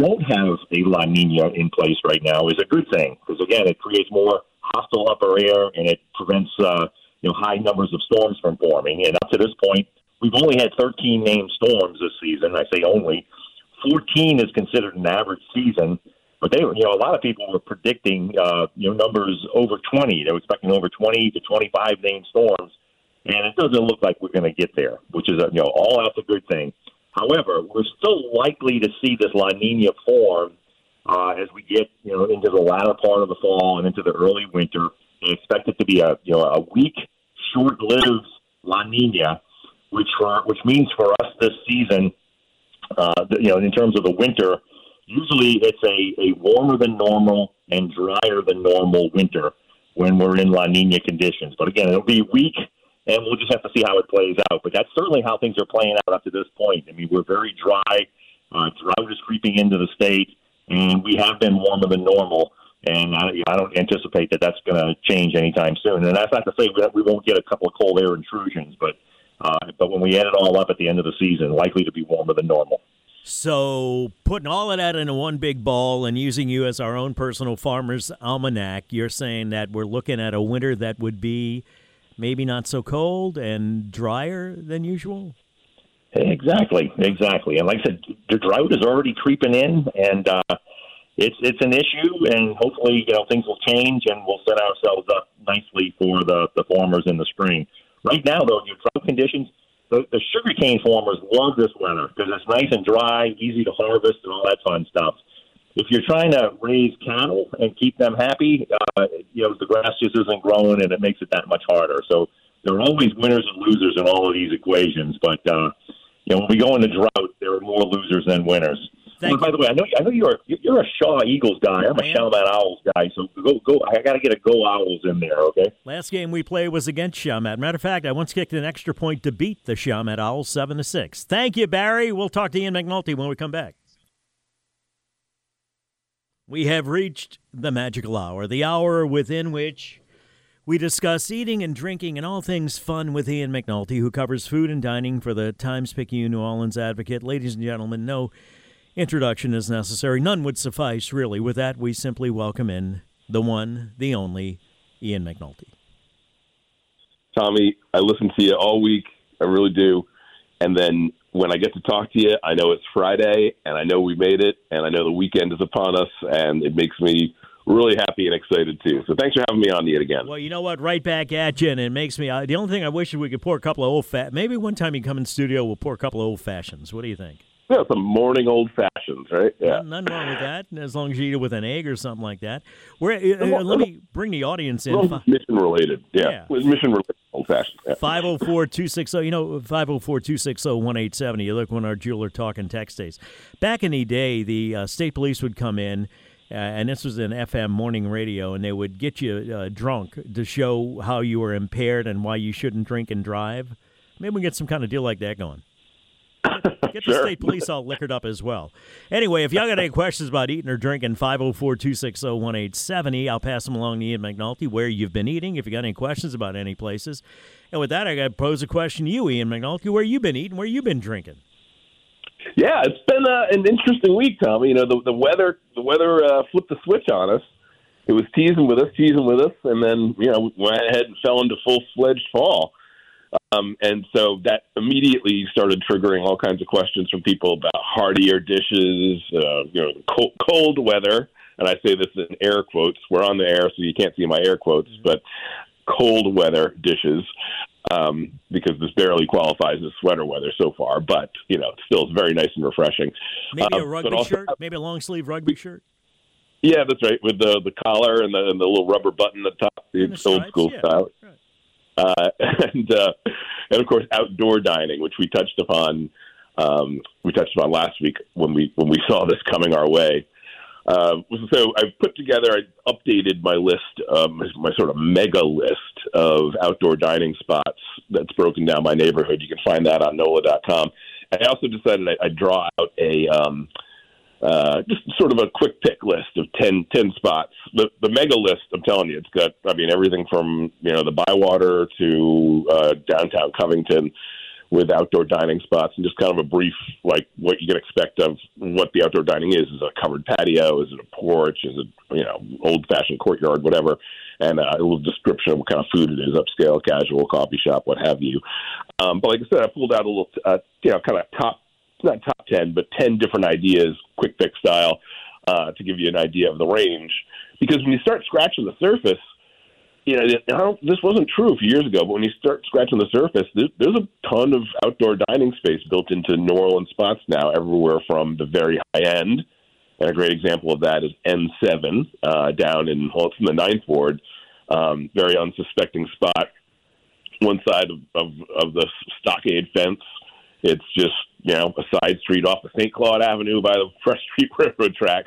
don't have a La Nina in place right now is a good thing because, again, it creates more hostile upper air and it prevents uh, you know high numbers of storms from forming. And up to this point, we've only had thirteen named storms this season. I say only. fourteen is considered an average season, but they were, you know, a lot of people were predicting, uh, you know, numbers over twenty. They were expecting over twenty to twenty-five named storms, and it doesn't look like we're going to get there, which is, a, you know, all out's a good thing. However, we're still likely to see this La Nina form uh, as we get, you know, into the latter part of the fall and into the early winter. They expect it to be a, you know, a weak, short-lived La Nina, which for, which means for us this season, uh, you know, in terms of the winter, usually it's a, a warmer than normal and drier than normal winter when we're in La Nina conditions. But again, it'll be weak, and we'll just have to see how it plays out. But that's certainly how things are playing out up to this point. I mean, we're very dry. Uh, drought is creeping into the state, and we have been warmer than normal. And I, I don't anticipate that that's going to change anytime soon. And that's not to say we won't get a couple of cold air intrusions, but uh, but when we add it all up at the end of the season, likely to be warmer than normal. So putting all of that into one big ball and using you as our own personal farmer's almanac, you're saying that we're looking at a winter that would be maybe not so cold and drier than usual? Exactly, exactly. And like I said, the drought is already creeping in, and uh, it's it's an issue, and hopefully, you know, things will change, and we'll set ourselves up nicely for the, the farmers in the spring. Right now, though, your drought conditions, the, the sugarcane farmers love this weather because it's nice and dry, easy to harvest, and all that fun stuff. If you're trying to raise cattle and keep them happy, uh, you know, the grass just isn't growing, and it makes it that much harder. So there are always winners and losers in all of these equations, but uh, you know, when we go into drought, there are more losers than winners. Well, by the way, I know I know you're you're a Shaw Eagles guy. I'm a Chalmette Owls guy. So go go. I got to get a go Owls in there. Okay. Last game we played was against Chalmette. Matter of fact, I once kicked an extra point to beat the Chalmette Owls seven to six. Thank you, Barry. We'll talk to Ian McNulty when we come back. We have reached the magical hour, the hour within which we discuss eating and drinking and all things fun with Ian McNulty, who covers food and dining for the Times-Picayune New Orleans Advocate. Ladies and gentlemen, no introduction is necessary. None would suffice, really. With that, we simply welcome in the one, the only, Ian McNulty. Tommy, I listen to you all week. I really do. And then when I get to talk to you, I know it's Friday, and I know we made it, and I know the weekend is upon us, and it makes me really happy and excited, too. So thanks for having me on yet again. Well, you know what? Right back at you, and it makes me uh, – the only thing I wish is we could pour a couple of old – maybe one time you come in studio, we'll pour a couple of old fashions. What do you think? Yeah, some morning old fashions, right? Yeah, nothing, nothing wrong with that, as long as you eat it with an egg or something like that. We're, uh, let me bring the audience in. Mission related, yeah. yeah. Mission related old fashioned. Five zero four two six zero. You know, five zero four two six zero one eight seven zero. You look when our jeweler talking text days. Back in the day, the uh, state police would come in, uh, and this was an F M morning radio, and they would get you uh, drunk to show how you were impaired and why you shouldn't drink and drive. Maybe we can get some kind of deal like that going. Get, get sure. the state police all liquored up as well. Anyway, if y'all got any questions about eating or drinking, five oh four two six oh one eight seven oh. I'll pass them along to Ian McNulty, where you've been eating, if you got any questions about any places. And with that, I got to pose a question to you, Ian McNulty, where you been eating, where you been drinking. Yeah, it's been uh, an interesting week, Tommy. You know, the, the weather the weather uh, flipped the switch on us. It was teasing with us, teasing with us, and then, you know, went ahead and fell into full-fledged fall. Um, and so that immediately started triggering all kinds of questions from people about heartier dishes, uh, you know, cold, cold weather. And I say this in air quotes. We're on the air, so you can't see my air quotes, but cold weather dishes, um, because this barely qualifies as sweater weather so far. But, you know, still it's very nice and refreshing. Maybe um, a rugby also, shirt? Maybe a long-sleeve rugby shirt? Yeah, that's right, with the, the collar and the, and the little rubber button at the top, the old school yeah. style. Right. Uh, and, uh, and of course, outdoor dining, which we touched upon, um, we touched upon last week when we, when we saw this coming our way. Uh, so I put together, I updated my list, um, my sort of mega list of outdoor dining spots that's broken down by neighborhood. You can find that on N O L A dot com. I also decided I, I'd draw out a, um, Uh, just sort of a quick pick list of ten, ten spots. The, the mega list, I'm telling you, it's got, I mean, everything from, you know, the Bywater to uh, downtown Covington. with outdoor dining spots, and just kind of a brief, like what you can expect of what the outdoor dining is. Is it a covered patio? Is it a porch? Is it, you know, old-fashioned courtyard, whatever? And uh, a little description of what kind of food it is, upscale, casual, coffee shop, what have you. Um, but like I said, I pulled out a little, uh, you know, kind of top, not top ten, but ten different ideas, quick pick style, uh, to give you an idea of the range. Because when you start scratching the surface, you know, I don't, this wasn't true a few years ago, but when you start scratching the surface, there's, there's a ton of outdoor dining space built into New Orleans spots now, everywhere from the very high end. And a great example of that is N seven uh, down in, well, it's in the ninth ward, um, very unsuspecting spot. One side of, of, of the stockade fence, it's just, you know, a side street off the Saint Claude Avenue by the Fresh Street Railroad tracks.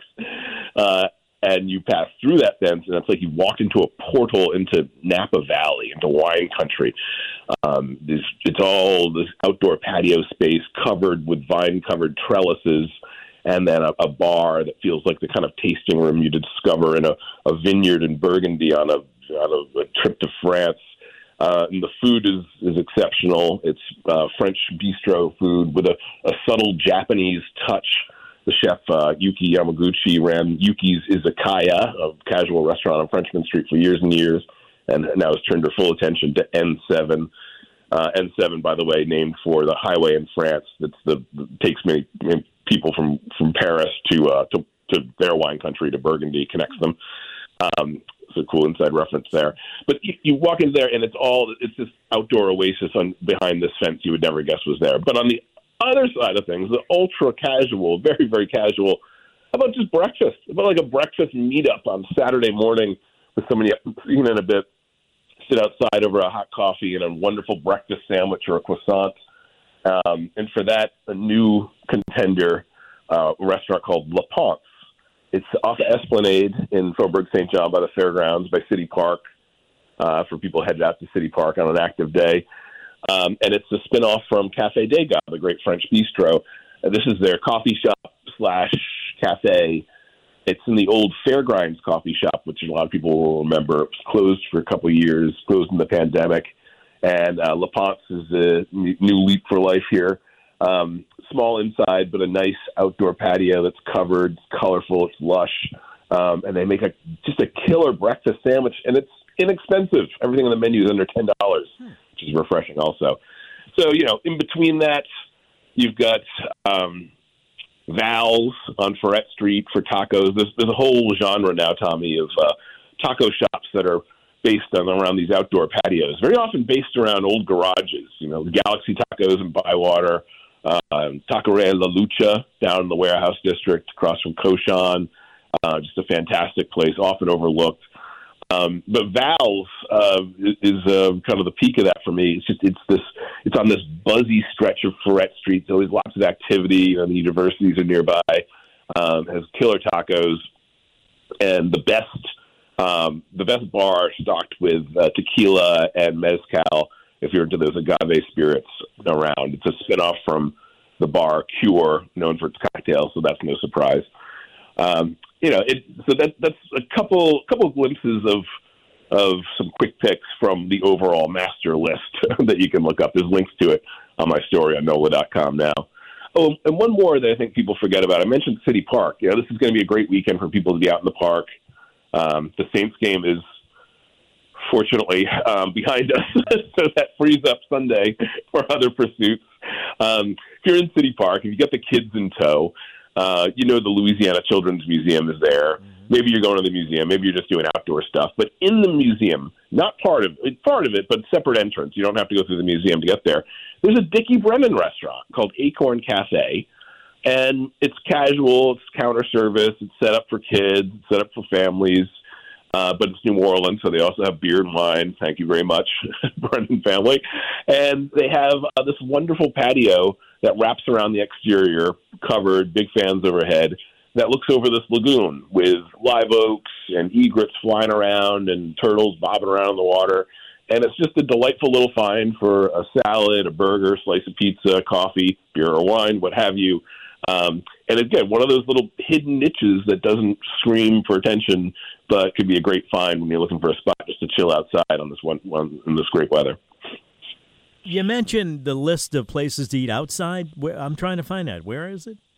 Uh, and you pass through that fence, and it's like you walked into a portal into Napa Valley, into wine country. Um, this, it's all this outdoor patio space covered with vine-covered trellises, and then a, a bar that feels like the kind of tasting room you discover in a, a vineyard in Burgundy on a, on a, a trip to France. Uh, and the food is, is exceptional. It's uh, French bistro food with a, a subtle Japanese touch. The chef, uh, Yuki Yamaguchi, ran Yuki's Izakaya, a casual restaurant on Frenchman Street for years and years, and now has turned her full attention to N seven. Uh, N seven, by the way, named for the highway in France that the, takes many, many people from, from Paris to, uh, to to their wine country, to Burgundy, connects them. Um, it's a cool inside reference there. But you, you walk in there, and it's all it's this outdoor oasis on behind this fence you would never guess was there. But on the other side of things, the ultra casual, very, very casual, how about just breakfast? How about like a breakfast meetup on Saturday morning with somebody seen in a bit, sit outside over a hot coffee and a wonderful breakfast sandwich or a croissant. Um, and for that, a new contender, uh, restaurant called La Ponce. It's off of Esplanade in Faubourg Saint John by the fairgrounds, by City Park, uh, for people headed out to City Park on an active day. Um, and it's a spinoff from Café Degas, the great French bistro. Uh, this is their coffee shop slash cafe. It's in the old Fairgrinds coffee shop, which a lot of people will remember. It was closed for a couple of years, closed in the pandemic. And uh, La Ponce is a new leap for life here. Um, small inside, but a nice outdoor patio that's covered, it's colorful, it's lush. Um, and they make a just a killer breakfast sandwich, and it's inexpensive. Everything on the menu is under ten dollars. Hmm. Which is refreshing also. So, you know, in between that, you've got um, Val's on Ferret Street for tacos. There's, there's a whole genre now, Tommy, of uh, taco shops that are based on around these outdoor patios, very often based around old garages. You know, Galaxy Tacos in Bywater, uh, Taqueria La Lucha down in the Warehouse District across from Koshan. Uh, just a fantastic place, often overlooked. Um, but Val's uh, is, is uh, kind of the peak of that for me. It's just it's this it's on this buzzy stretch of Ferret Street. There's always lots of activity. You know, the universities are nearby. Um, has killer tacos and the best um, the best bar stocked with uh, tequila and mezcal. If you're into those agave spirits around, it's a spinoff from the bar Cure, known for its cocktails. So that's no surprise. Um, You know, it, so that that's a couple couple of glimpses of of some quick picks from the overall master list that you can look up. There's links to it on my story on N O L A dot com now. Oh, and one more that I think people forget about. I mentioned City Park. You know, this is going to be a great weekend for people to be out in the park. Um, the Saints game is fortunately um, behind us, so that frees up Sunday for other pursuits. Um, if you're in City Park, if you get the kids in tow, Uh, you know, the Louisiana Children's Museum is there. Mm-hmm. Maybe you're going to the museum. Maybe you're just doing outdoor stuff. But in the museum, not part of it, part of it, but separate entrance. You don't have to go through the museum to get there. There's a Dickie Brennan restaurant called Acorn Cafe, and it's casual. It's counter service. It's set up for kids. It's set up for families. Uh, but it's New Orleans, so they also have beer and wine. Thank you very much, Brennan family. And they have uh, this wonderful patio that wraps around the exterior, covered, big fans overhead, that looks over this lagoon with live oaks and egrets flying around and turtles bobbing around in the water. And it's just a delightful little find for a salad, a burger, slice of pizza, coffee, beer or wine, what have you. Um, and again, one of those little hidden niches that doesn't scream for attention, but could be a great find when you're looking for a spot just to chill outside on this one, one in this great weather. You mentioned the list of places to eat outside. I'm trying to find that. Where is it?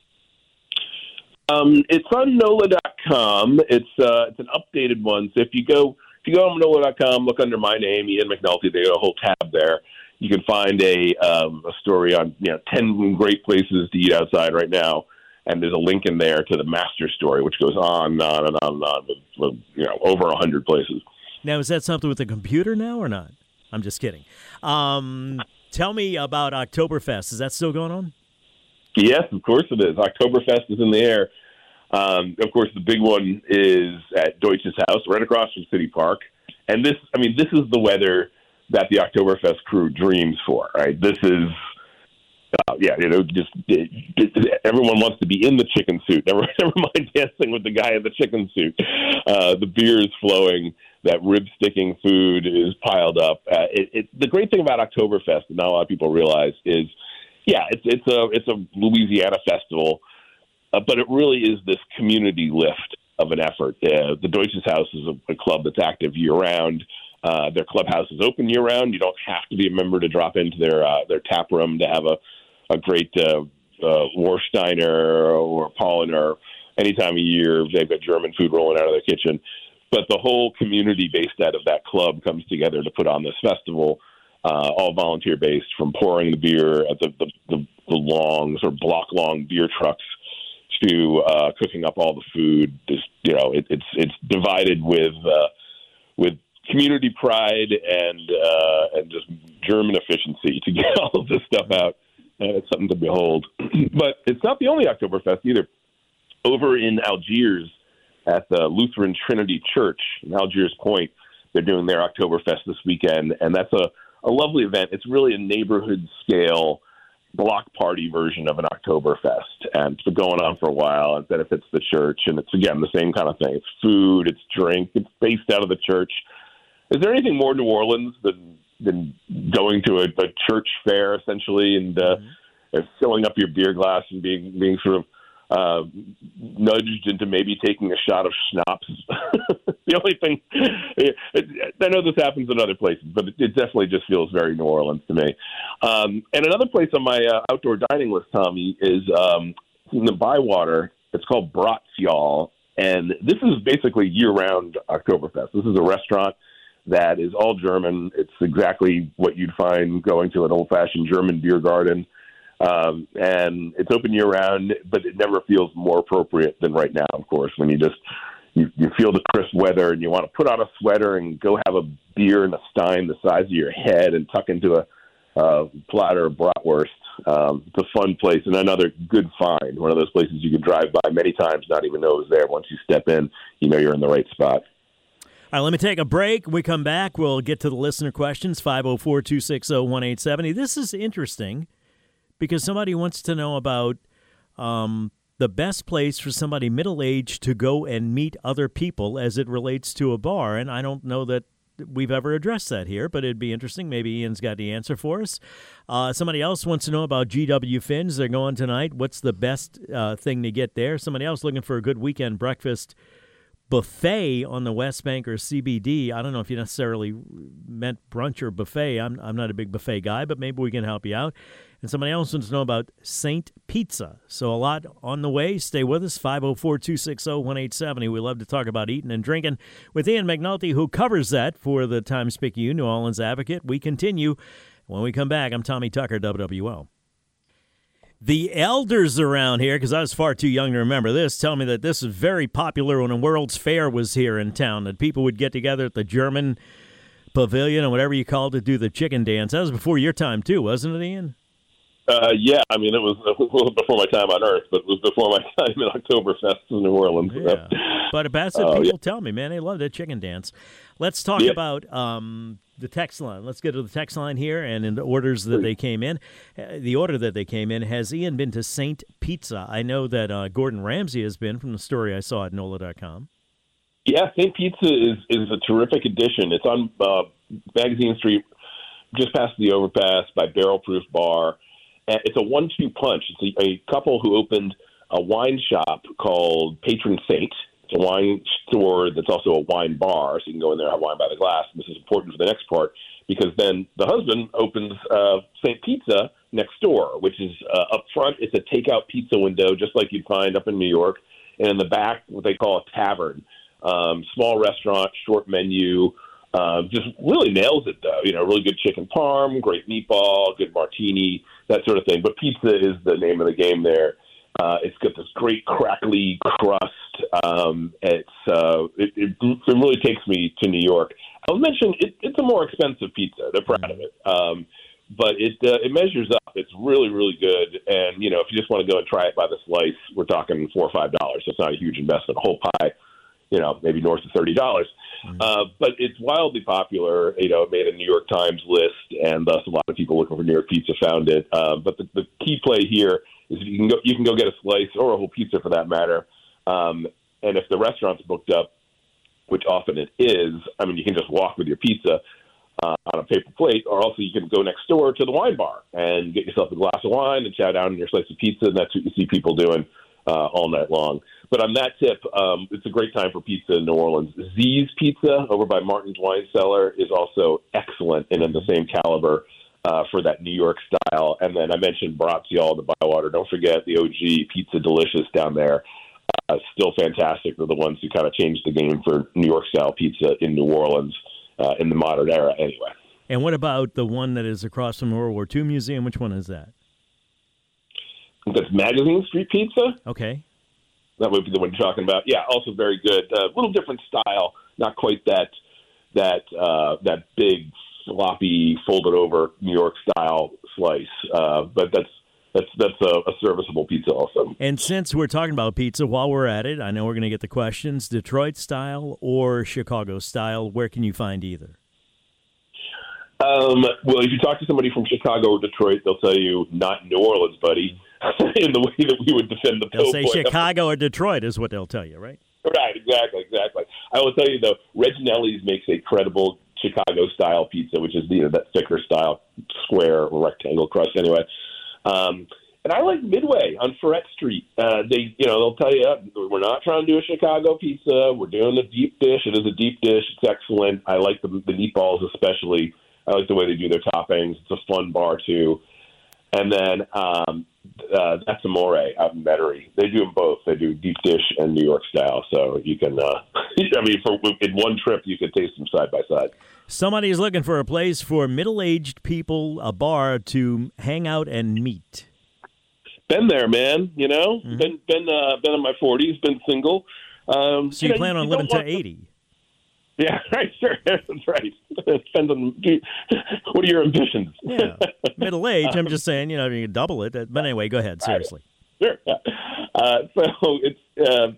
Um, it's on N O L A dot com. It's uh, it's an updated one. So if you go if you go on N O L A dot com, look under my name, Ian McNulty. They got a whole tab there. You can find a um, a story on you know ten great places to eat outside right now, and there's a link in there to the master story, which goes on and on and on and on with, with you know over a hundred places. Now, is that something with the computer now or not? I'm just kidding. Um, tell me about Oktoberfest. Is that still going on? Yes, of course it is. Oktoberfest is in the air. Um, of course, the big one is at Deutsches Haus, right across from City Park. And this, I mean, this is the weather that the Oktoberfest crew dreams for, right? This is, uh, yeah, you know, just it, it, everyone wants to be in the chicken suit. Never, never mind dancing with the guy in the chicken suit. Uh, the beer is flowing. That rib-sticking food is piled up. Uh, it, it, the great thing about Oktoberfest, and not a lot of people realize, is, yeah, it's it's a it's a Louisiana festival, uh, but it really is this community lift of an effort. Uh, the Deutsches Haus is a, a club that's active year-round. Uh, their clubhouse is open year-round. You don't have to be a member to drop into their uh, their tap room to have a, a great uh, uh, Warsteiner or Paulaner any time of year. They've got German food rolling out of their kitchen. But the whole community based out of that club comes together to put on this festival, uh, all volunteer-based, from pouring the beer at the, the, the, the long, sort of block-long beer trucks to uh, cooking up all the food. This, you know, it, it's it's divided with uh, with community pride and uh, and just German efficiency to get all of this stuff out. And it's something to behold. But it's not the only Oktoberfest either. Over in Algiers, at the Lutheran Trinity Church in Algiers Point, they're doing their Oktoberfest this weekend, and that's a, a lovely event. It's really a neighborhood-scale block party version of an Oktoberfest, and it's been going on for a while. It benefits the church, and it's, again, the same kind of thing. It's food, it's drink, it's based out of the church. Is there anything more New Orleans than than going to a, a church fair, essentially, and uh, mm-hmm. filling up your beer glass and being being sort of Uh, nudged into maybe taking a shot of schnapps? The only thing, it, it, I know this happens in other places, but it, it definitely just feels very New Orleans to me. Um, and another place on my uh, outdoor dining list, Tommy, is um, in the Bywater. It's called Bratsjal, and this is basically year-round Oktoberfest. This is a restaurant that is all German. It's exactly what you'd find going to an old-fashioned German beer garden. Um, and it's open year round, but it never feels more appropriate than right now, of course, when you just, you, you feel the crisp weather and you want to put on a sweater and go have a beer in a stein the size of your head and tuck into a, uh, platter of bratwurst. Um, it's a fun place and another good find. One of those places you can drive by many times, not even know it's there. Once you step in, you know you're in the right spot. All right, let me take a break. When we come back, we'll get to the listener questions, five oh four, two six oh, one eight seven oh. This is interesting, because somebody wants to know about um, the best place for somebody middle-aged to go and meet other people as it relates to a bar. And I don't know that we've ever addressed that here, but it'd be interesting. Maybe Ian's got the answer for us. Uh, somebody else wants to know about G W Finns. They're going tonight. What's the best uh, thing to get there? Somebody else looking for a good weekend breakfast buffet on the West Bank or C B D. I don't know if you necessarily meant brunch or buffet. I'm I'm not a big buffet guy, but maybe we can help you out. And somebody else wants to know about Saint Pizza. So a lot on the way. Stay with us, five oh four, two six oh, one eight seven oh. We love to talk about eating and drinking with Ian McNulty, who covers that for the Times-Picayune New Orleans Advocate. We continue. When we come back, I'm Tommy Tucker, W W L. The elders around here, because I was far too young to remember this, tell me that this is very popular when a World's Fair was here in town, that people would get together at the German Pavilion or whatever you called it, do the chicken dance. That was before your time, too, wasn't it, Ian? Uh, yeah, I mean, it was a little before my time on Earth, but it was before my time in Oktoberfest in New Orleans. Yeah. But about it, uh, people yeah. tell me, man, they love that chicken dance. Let's talk yeah. about um, the text line. Let's get to the text line here, and in the orders that they came in. Uh, the order that they came in, has Ian been to Saint Pizza? I know that uh, Gordon Ramsay has been, from the story I saw at N O L A dot com. Yeah, Saint Pizza is, is a terrific addition. It's on uh, Magazine Street, just past the overpass by Barrel Proof Bar. It's a one two punch. It's a, a couple who opened a wine shop called Patron Saint. It's a wine store that's also a wine bar, so you can go in there and have wine by the glass. And this is important for the next part. because then the husband opens uh, Saint Pizza next door, which is uh, up front. It's a takeout pizza window, just like you'd find up in New York. And in the back, what they call a tavern. Um, small restaurant, short menu. Uh, just really nails it, though. You know, really good chicken parm, great meatball, good martini, that sort of thing. But pizza is the name of the game there. Uh, it's got this great crackly crust. Um, it's uh, it, it, it really takes me to New York. I was mentioning it, it's a more expensive pizza. They're proud of it, um, but it uh, it measures up. It's really really good. And you know, if you just want to go and try it by the slice, we're talking four or five dollars. So it's not a huge investment. A whole pie, you know, maybe north of thirty dollars. Mm-hmm. Uh, but it's wildly popular. You know, it made a New York Times list, and thus a lot of people looking for New York pizza found it. Uh, but the, the key play here is if you can go, you can go get a slice or a whole pizza for that matter. Um, and if the restaurant's booked up, which often it is, I mean, you can just walk with your pizza uh, on a paper plate, or also you can go next door to the wine bar and get yourself a glass of wine and chow down on your slice of pizza, and that's what you see people doing uh, all night long. But on that tip, um, it's a great time for pizza in New Orleans. Z's Pizza over by Martin's Wine Cellar is also excellent and in the same caliber uh, for that New York style. And then I mentioned Brazio, the Bywater. Don't forget the O G Pizza Delicious down there. Uh, still fantastic. They're the ones who kind of changed the game for New York-style pizza in New Orleans uh, in the modern era anyway. And what about the one that is across from the World War Two Museum? Which one is that? That's Magazine Street Pizza. Okay. That would be the one you're talking about. Yeah, also very good. A uh, little different style, not quite that that uh, that big, sloppy, folded-over New York style slice, uh, but that's that's that's a, a serviceable pizza also. And since we're talking about pizza, while we're at it, I know we're going to get the questions: Detroit style or Chicago style. Where can you find either? Um, well, if you talk to somebody from Chicago or Detroit, they'll tell you not New Orleans, buddy. In the way that we would defend the They'll say point. Chicago or Detroit is what they'll tell you, right? Right, exactly, exactly. I will tell you, though, Reginelli's makes a credible Chicago-style pizza, which is you know, that thicker style, square or rectangle crust anyway. Um, and I like Midway on Ferret Street. Uh, they, you know, they'll tell you, we're not trying to do a Chicago pizza. We're doing a deep dish. It is a deep dish. It's excellent. I like the, the meatballs especially. I like the way they do their toppings. It's a fun bar, too. And then um, uh, that's Amore out in Metairie. They do them both. They do deep dish and New York style. So you can, uh, I mean, for in one trip, you could taste them side by side. Somebody is looking for a place for middle-aged people, a bar to hang out and meet. Been there, man. You know, mm-hmm. been been uh, been in my forties. Been single. Um, so you, you know, plan on you living to to... eighty? Yeah, right. Sure, that's right. It depends on what are your ambitions. Yeah, middle age. I'm just saying, you know, you can double it. But anyway, go ahead. Seriously. Sure. Uh, so it's uh,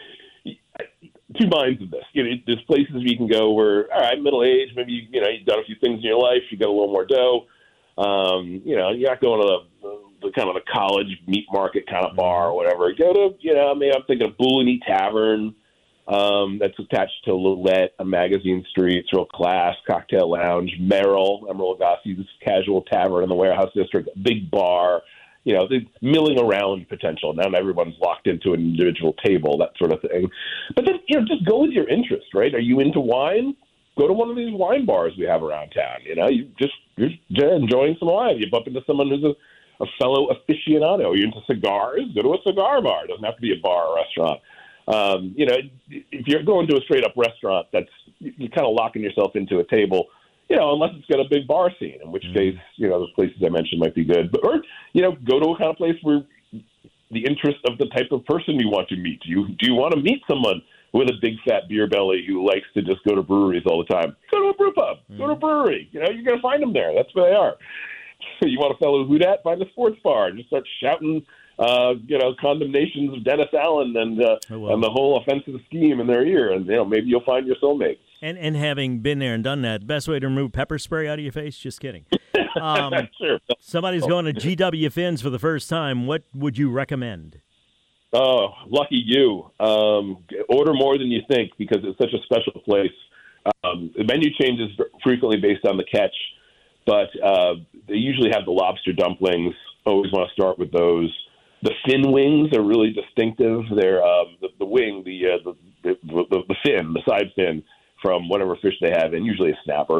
two minds of this. You know, there's places you can go where, all right, middle age. Maybe you, you know you've done a few things in your life. You got a little more dough. Um, you know, you're not going to the, the kind of the college meat market kind of bar or whatever. Go to, you know, maybe I'm thinking of Bulani Tavern. Um, that's attached to Lillette, a Magazine Street. It's real class, cocktail lounge. Merrill, Emerald Lagasse's casual tavern in the Warehouse District, big bar. You know, the milling around potential. Not everyone's locked into an individual table, that sort of thing. But then, you know, just go with your interest, right? Are you into wine? Go to one of these wine bars we have around town. You know, you just you're just enjoying some wine. You bump into someone who's a, a fellow aficionado. Are you into cigars? Go to a cigar bar. It doesn't have to be a bar or restaurant. Um, you know, if you're going to a straight-up restaurant, that's you're kind of locking yourself into a table, you know, unless it's got a big bar scene, in which mm-hmm. case, you know, those places I mentioned might be good. But, or, you know, go to a kind of place where the interest of the type of person you want to meet. Do you, do you want to meet someone with a big, fat beer belly who likes to just go to breweries all the time? Go to a brew pub. Mm-hmm. Go to a brewery. You know, you're going to find them there. That's where they are. You want a fellow who that? Find a sports bar and just start shouting Uh, you know, condemnations of Dennis Allen and uh, oh, well. and the whole offensive scheme in their ear, and you know, maybe you'll find your soulmate. And and having been there and done that, best way to remove pepper spray out of your face? Just kidding. Um, sure. Somebody's going to G W Finns for the first time. What would you recommend? Oh, lucky you! Um, order more than you think because it's such a special place. Um, the menu changes frequently based on the catch, but uh, they usually have the lobster dumplings. Always want to start with those. The fin wings are really distinctive. They're um, the, the wing, the, uh, the, the the the fin, the side fin from whatever fish they have, and usually a snapper.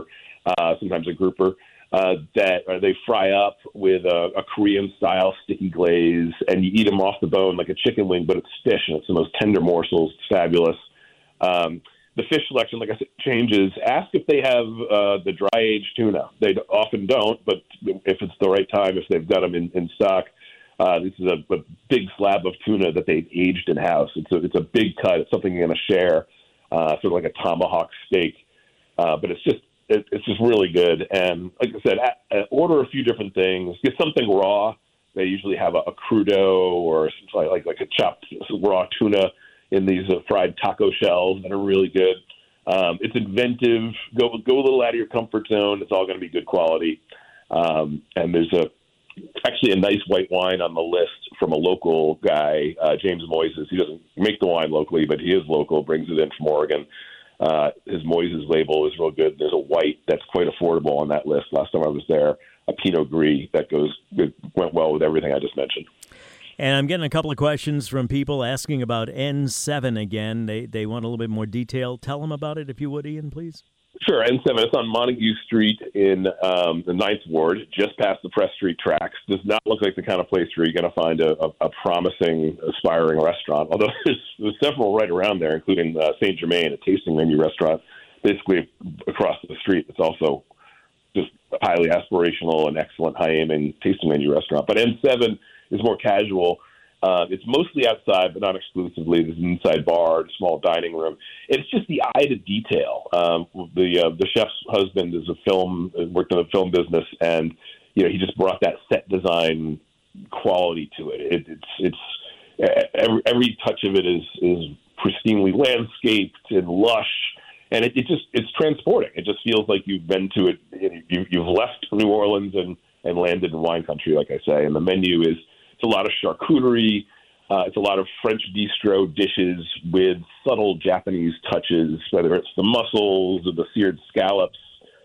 uh, sometimes a grouper, uh, that uh, they fry up with a, a Korean-style sticky glaze, and you eat them off the bone like a chicken wing, but it's fish, and it's the most tender morsels. It's fabulous. Um, the fish selection, like I said, changes. Ask if they have uh, the dry-aged tuna. They often don't, but if it's the right time, if they've got them in, in stock, uh, this is a, a big slab of tuna that they've aged in-house. It's a, it's a big cut. It's something you're going to share, uh, sort of like a tomahawk steak. Uh, but it's just it, it's just really good. And like I said, at, at order a few different things. Get something raw. They usually have a, a crudo or like, like like a chopped raw tuna in these uh, fried taco shells that are really good. Um, it's inventive. Go go a little out of your comfort zone. It's all going to be good quality. Um, and there's a actually a nice white wine on the list from a local guy, uh, James Moises. He doesn't make the wine locally, but he is local, brings it in from Oregon. Uh, his Moises label is real good. There's a white that's quite affordable on that list. Last time I was there, a Pinot Gris that goes it went well with everything I just mentioned. And I'm getting a couple of questions from people asking about N seven again. They they want a little bit more detail. Tell them about it, if you would, Ian, please. Sure, N seven. It's on Montague Street in um, the Ninth Ward, just past the Press Street tracks. Does not look like the kind of place where you're going to find a, a, a promising, aspiring restaurant, although there's, there's several right around there, including uh, Saint Germain, a tasting menu restaurant, basically across the street. It's also just highly aspirational and excellent, high-aiming tasting menu restaurant. But N seven is more casual. Uh, it's mostly outside, but not exclusively. There's an inside bar, small dining room. It's just the eye to detail. Um, the uh, the chef's husband is a film worked in the film business, and you know he just brought that set design quality to it. it it's it's every, every touch of it is is pristinely landscaped and lush, and it, it just it's transporting. It just feels like you've been to it. You, you've left New Orleans and and landed in wine country, like I say. And the menu is. It's a lot of charcuterie. Uh, it's a lot of French bistro dishes with subtle Japanese touches, whether it's the mussels or the seared scallops,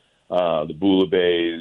uh, the bouillabaisse,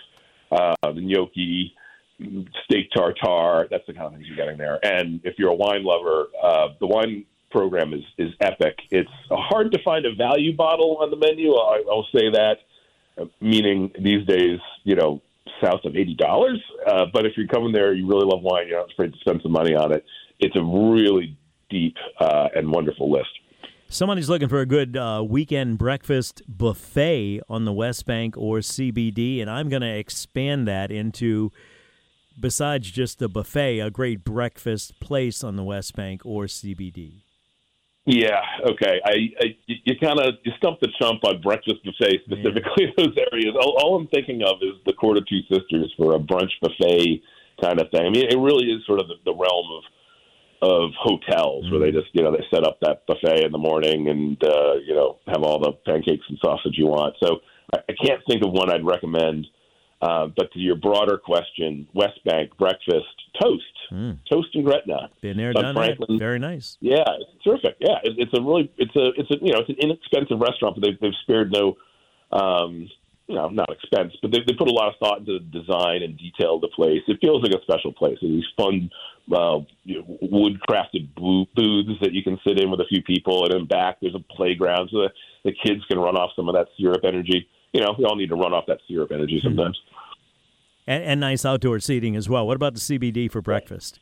uh, the gnocchi, steak tartare. That's the kind of things you're getting there. And if you're a wine lover, uh, the wine program is, is epic. It's hard to find a value bottle on the menu. I, I'll say that, uh, meaning these days, you know, south of eighty dollars. Uh, but if you're coming there, you really love wine, you're not afraid to spend some money on it. It's a really deep uh, and wonderful list. Somebody's looking for a good uh, weekend breakfast buffet on the West Bank or C B D, and I'm going to expand that into, besides just the buffet, a great breakfast place on the West Bank or C B D. Yeah, okay. I, I you kind of you stumped the chump on breakfast buffet specifically in those areas. All, all I'm thinking of is the Court of Two Sisters for a brunch buffet kind of thing. I mean, it really is sort of the, the realm of of hotels where they just you know they set up that buffet in the morning and uh, you know have all the pancakes and sausage you want. So I, I can't think of one I'd recommend. Uh, but to your broader question, West Bank breakfast toast, mm. toast and Gretna. Been there, done that. Very nice. Yeah, it's terrific. Yeah, it, it's a really, it's a, it's a, you know, it's an inexpensive restaurant, but they've, they've spared no, um, you know, not expense, but they they put a lot of thought into the design and detail of the place. It feels like a special place. These fun, uh, you know, wood crafted booths that you can sit in with a few people, and in back there's a playground so that the kids can run off some of that syrup energy. You know, we all need to run off that syrup energy sometimes. Mm-hmm. And, and nice outdoor seating as well. What about the C B D for breakfast?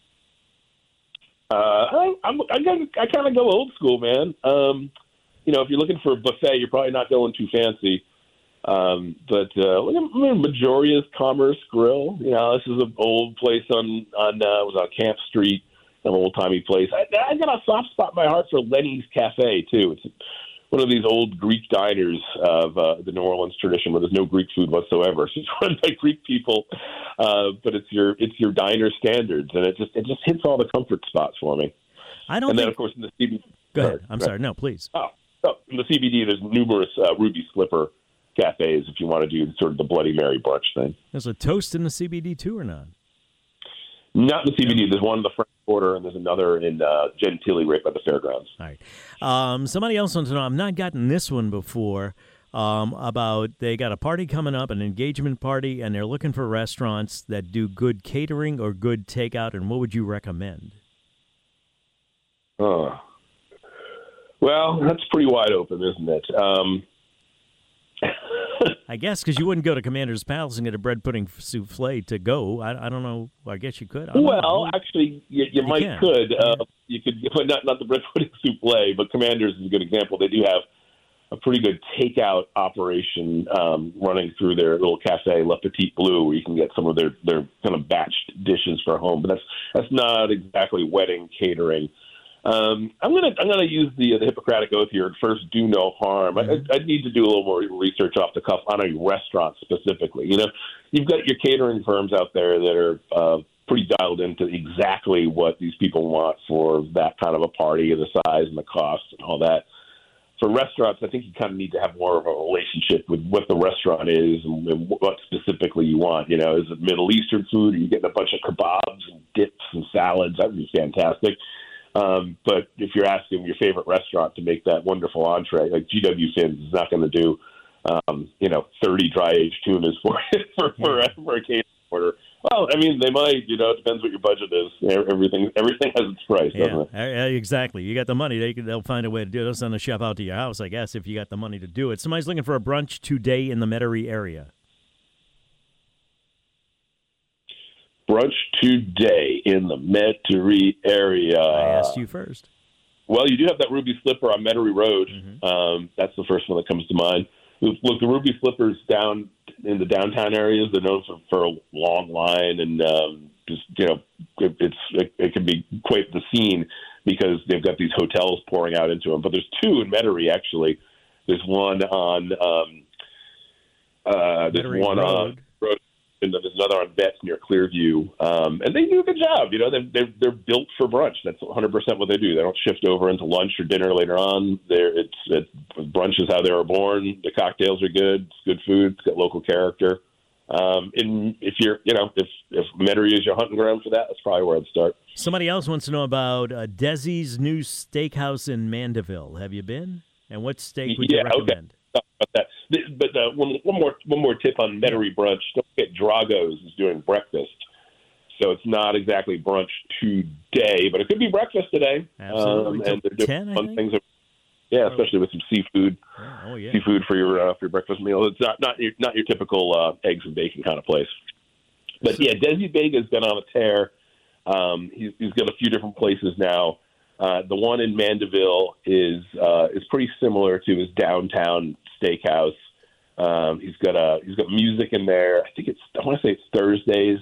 Uh, I, I'm, I, I kind of go old school, man. Um, you know, if you're looking for a buffet, you're probably not going too fancy. Um, but uh, look at Majoria's Commerce Grill. You know, this is an old place on on uh, it was on Camp Street, an old timey place. I, I got a soft spot in my heart for Lenny's Cafe too. It's one of these old Greek diners of uh, the New Orleans tradition where there's no Greek food whatsoever. So it's run by Greek people, uh, but it's your it's your diner standards, and it just it just hits all the comfort spots for me. I don't. And think... then of course in the C B D. Go ahead. I'm sorry. No, please. Oh, oh, in the C B D, there's numerous uh, Ruby Slipper cafes if you want to do sort of the Bloody Mary brunch thing. There's a toast in the C B D too, or not? Not in the C B D. There's one in the French Quarter, and there's another in uh, Gentilly right by the fairgrounds. All right. Um, somebody else wants to know, I've not gotten this one before, um, about they got a party coming up, an engagement party, and they're looking for restaurants that do good catering or good takeout, and what would you recommend? Oh. Well, that's pretty wide open, isn't it? Um I guess because you wouldn't go to Commander's Palace and get a bread pudding souffle to go. I, I don't know. I guess you could. I don't well, know. actually, you, you, you might can. could. Uh, Yeah. You could, but not not the bread pudding souffle. But Commander's is a good example. They do have a pretty good takeout operation um, running through their little cafe, Le Petit Bleu, where you can get some of their, their kind of batched dishes for home. But that's that's not exactly wedding catering. Um, I'm gonna I'm gonna use the the Hippocratic Oath here. First, do no harm. Mm-hmm. I, I need to do a little more research off the cuff on a restaurant specifically. You know, you've got your catering firms out there that are uh, pretty dialed into exactly what these people want for that kind of a party, and the size and the cost and all that. For restaurants, I think you kind of need to have more of a relationship with what the restaurant is and, and what specifically you want. You know, is it Middle Eastern food? Are you getting a bunch of kebabs and dips and salads? That would be fantastic. Um, but if you're asking your favorite restaurant to make that wonderful entree, like G W Finn's is not going to do, um, you know, thirty dry-aged tunas for for, for, for a catering order. Well, I mean, they might. You know, it depends what your budget is. Everything everything has its price, yeah, doesn't it? Exactly. You got the money, they, they'll find a way to do it. They'll send a chef out to your house, I guess, if you got the money to do it. Somebody's looking for a brunch today in the Metairie area. Brunch today in the Metairie area. I asked you first. Well, you do have that Ruby Slipper on Metairie Road. Mm-hmm. Um, that's the first one that comes to mind. Look, the Ruby Slippers down in the downtown areas, they're known for, for a long line, and um, just, you know, it, it's it, it can be quite the scene because they've got these hotels pouring out into them. But there's two in Metairie, actually. There's one on um, uh, there's Metairie one Road. on Road. And then there's another on Vets near Clearview, um, and they do a good job. You know, they're, they're they're built for brunch. That's one hundred percent what they do. They don't shift over into lunch or dinner later on. They're, it's it, brunch is how they were born. The cocktails are good. It's good food. It's got local character. Um, and if you're, you know, if if Metairie is your hunting ground for that, that's probably where I'd start. Somebody else wants to know about uh, Desi's new steakhouse in Mandeville. Have you been? And what steak would yeah, you recommend? Okay. About that. But uh, one, one more one more tip on Metairie brunch. Don't forget Drago's is doing breakfast. So it's not exactly brunch today, but it could be breakfast today. Absolutely. Um, and they're doing ten, fun things. Yeah, especially with some seafood. Oh, yeah. Seafood for your uh, for your breakfast meal. It's not not your, not your typical uh, eggs and bacon kind of place. But yeah, Desi Vega's been on a tear. Um, he's, he's got a few different places now. Uh, the one in Mandeville is uh, is pretty similar to his downtown steakhouse. Um, he's got a he's got music in there. I think it's I want to say it's Thursdays.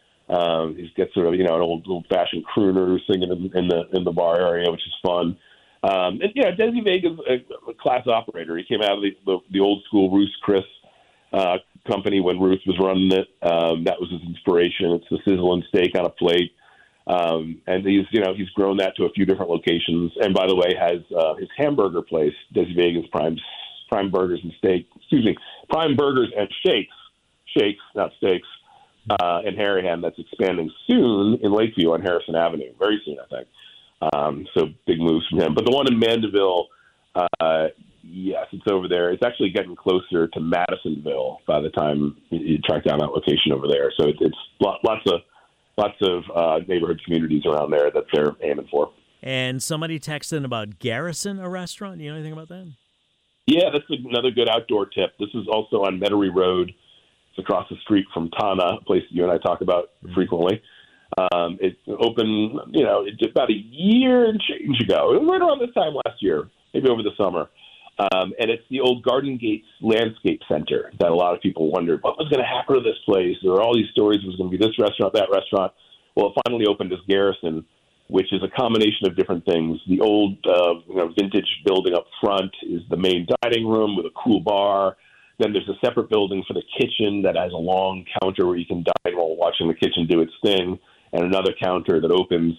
Um, he's got sort of you know an old old fashioned crooner singing in, in the in the bar area, which is fun. Um, and yeah, Desi Vega's a, a class operator. He came out of the the, the old school Ruth Chris uh, company when Ruth was running it. Um, that was his inspiration. It's the sizzling steak on a plate. Um, and he's, you know, he's grown that to a few different locations. And by the way, has uh, his hamburger place, Desi Vega's Prime Prime Burgers and Steak. Excuse me, Prime Burgers and Shakes, Shakes, not steaks, uh, in Harahan. That's expanding soon in Lakeview on Harrison Avenue, very soon, I think. Um, so big moves from him. But the one in Mandeville, uh, yes, it's over there. It's actually getting closer to Madisonville by the time you, you track down that location over there. So it, it's lots of Lots of uh, neighborhood communities around there that they're aiming for. And somebody texted about Garrison, a restaurant. Do you know anything about that? Yeah, that's another good outdoor tip. This is also on Metairie Road. It's across the street from Tana, a place that you and I talk about mm-hmm. frequently. Um, it opened, you know, it's about a year and change ago. It was right around this time last year, maybe over the summer. Um, and it's the old Garden Gates Landscape Center that a lot of people wondered, what was going to happen to this place? There were all these stories. It was going to be this restaurant, that restaurant. Well, it finally opened as Garrison, which is a combination of different things. The old uh, you know, vintage building up front is the main dining room with a cool bar. Then there's a separate building for the kitchen that has a long counter where you can dine while watching the kitchen do its thing, and another counter that opens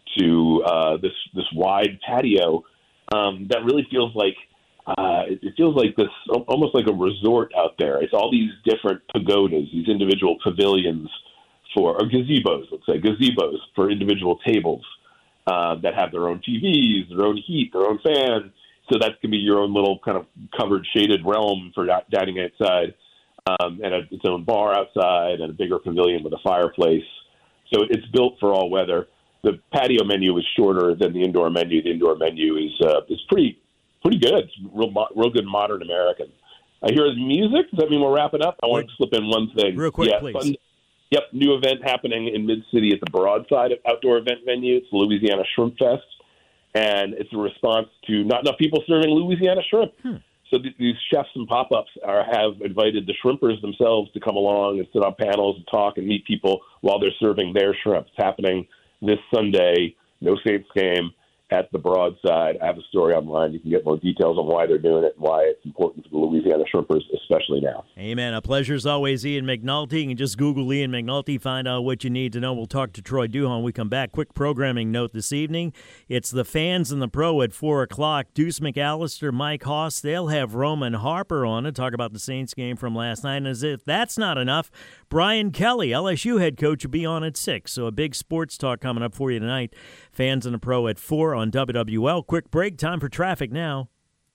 to uh, this, this wide patio um, that really feels like Uh, it, it feels like this, almost like a resort out there. It's all these different pagodas, these individual pavilions for, or gazebos, let's say, gazebos for individual tables uh, that have their own T Vs, their own heat, their own fan. So that can be your own little kind of covered, shaded realm for dining outside, um, and a, its own bar outside, and a bigger pavilion with a fireplace. So it's built for all weather. The patio menu is shorter than the indoor menu. The indoor menu is uh, is pretty. Pretty good. It's real, real good modern American. I hear the music. Does that mean we're wrapping up? I want to slip in one thing. Real quick, yeah, please. Fun, yep, new event happening in Mid-City at the Broadside outdoor event venue. It's the Louisiana Shrimp Fest, and it's a response to not enough people serving Louisiana shrimp. Hmm. So th- these chefs and pop-ups are, have invited the shrimpers themselves to come along and sit on panels and talk and meet people while they're serving their shrimp. It's happening this Sunday, no Saints game, at the Broadside. I have a story online. You can get more details on why they're doing it and why it's important to the Louisiana Shrimpers, especially now. Amen. A pleasure as always, Ian McNulty. You can just Google Ian McNulty, find out what you need to know. We'll talk to Troy Duhon when we come back. Quick programming note this evening. It's the Fans and the Pro at four o'clock. Deuce McAllister, Mike Haas. They'll have Roman Harper on to talk about the Saints game from last night. And as if that's not enough, Brian Kelly, L S U head coach, will be on at six. So a big sports talk coming up for you tonight. Fans and the Pro at four on W W L. Quick break. Time for traffic now.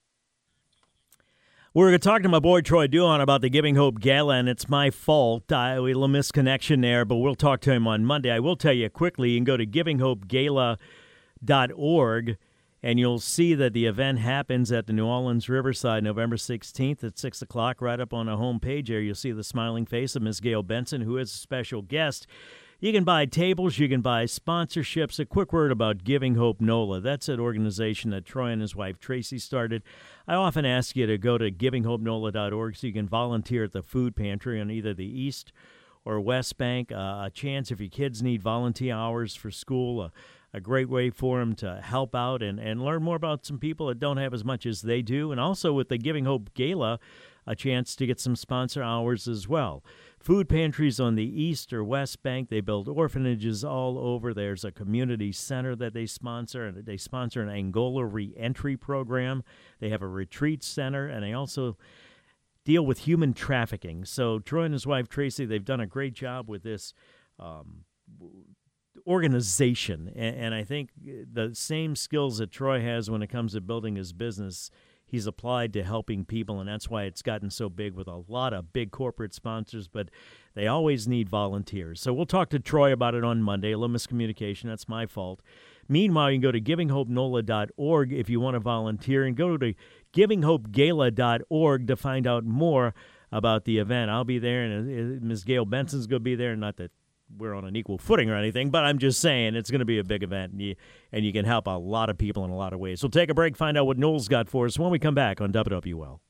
We're talking to my boy Troy Duhon about the Giving Hope Gala, and it's my fault. I, we had a little misconnection there, but we'll talk to him on Monday. I will tell you quickly, you can go to giving hope gala dot org, and you'll see that the event happens at the New Orleans Riverside November sixteenth at six o'clock. Right up on the home page there, you'll see the smiling face of Miz Gail Benson, who is a special guest. You can buy tables, you can buy sponsorships. A quick word about Giving Hope NOLA. That's an organization that Troy and his wife Tracy started. I often ask you to go to giving hope nola dot org so you can volunteer at the food pantry on either the East or West Bank. Uh, a chance if your kids need volunteer hours for school, a, a great way for them to help out and, and learn more about some people that don't have as much as they do. And also with the Giving Hope Gala, a chance to get some sponsor hours as well. Food pantries on the East or West Bank. They build orphanages all over. There's a community center that they sponsor, and they sponsor an Angola reentry program. They have a retreat center, and they also deal with human trafficking. So Troy and his wife Tracy, they've done a great job with this um, organization, and, and I think the same skills that Troy has when it comes to building his business, he's applied to helping people, and that's why it's gotten so big with a lot of big corporate sponsors, but they always need volunteers. So we'll talk to Troy about it on Monday. A little miscommunication. That's my fault. Meanwhile, you can go to giving hope nola dot org if you want to volunteer, and go to giving hope gala dot org to find out more about the event. I'll be there, and Miz Gail Benson's going to be there. Not that we're on an equal footing or anything, but I'm just saying it's going to be a big event, and you, and you can help a lot of people in a lot of ways. So take a break, find out what Noel's got for us when we come back on W W L.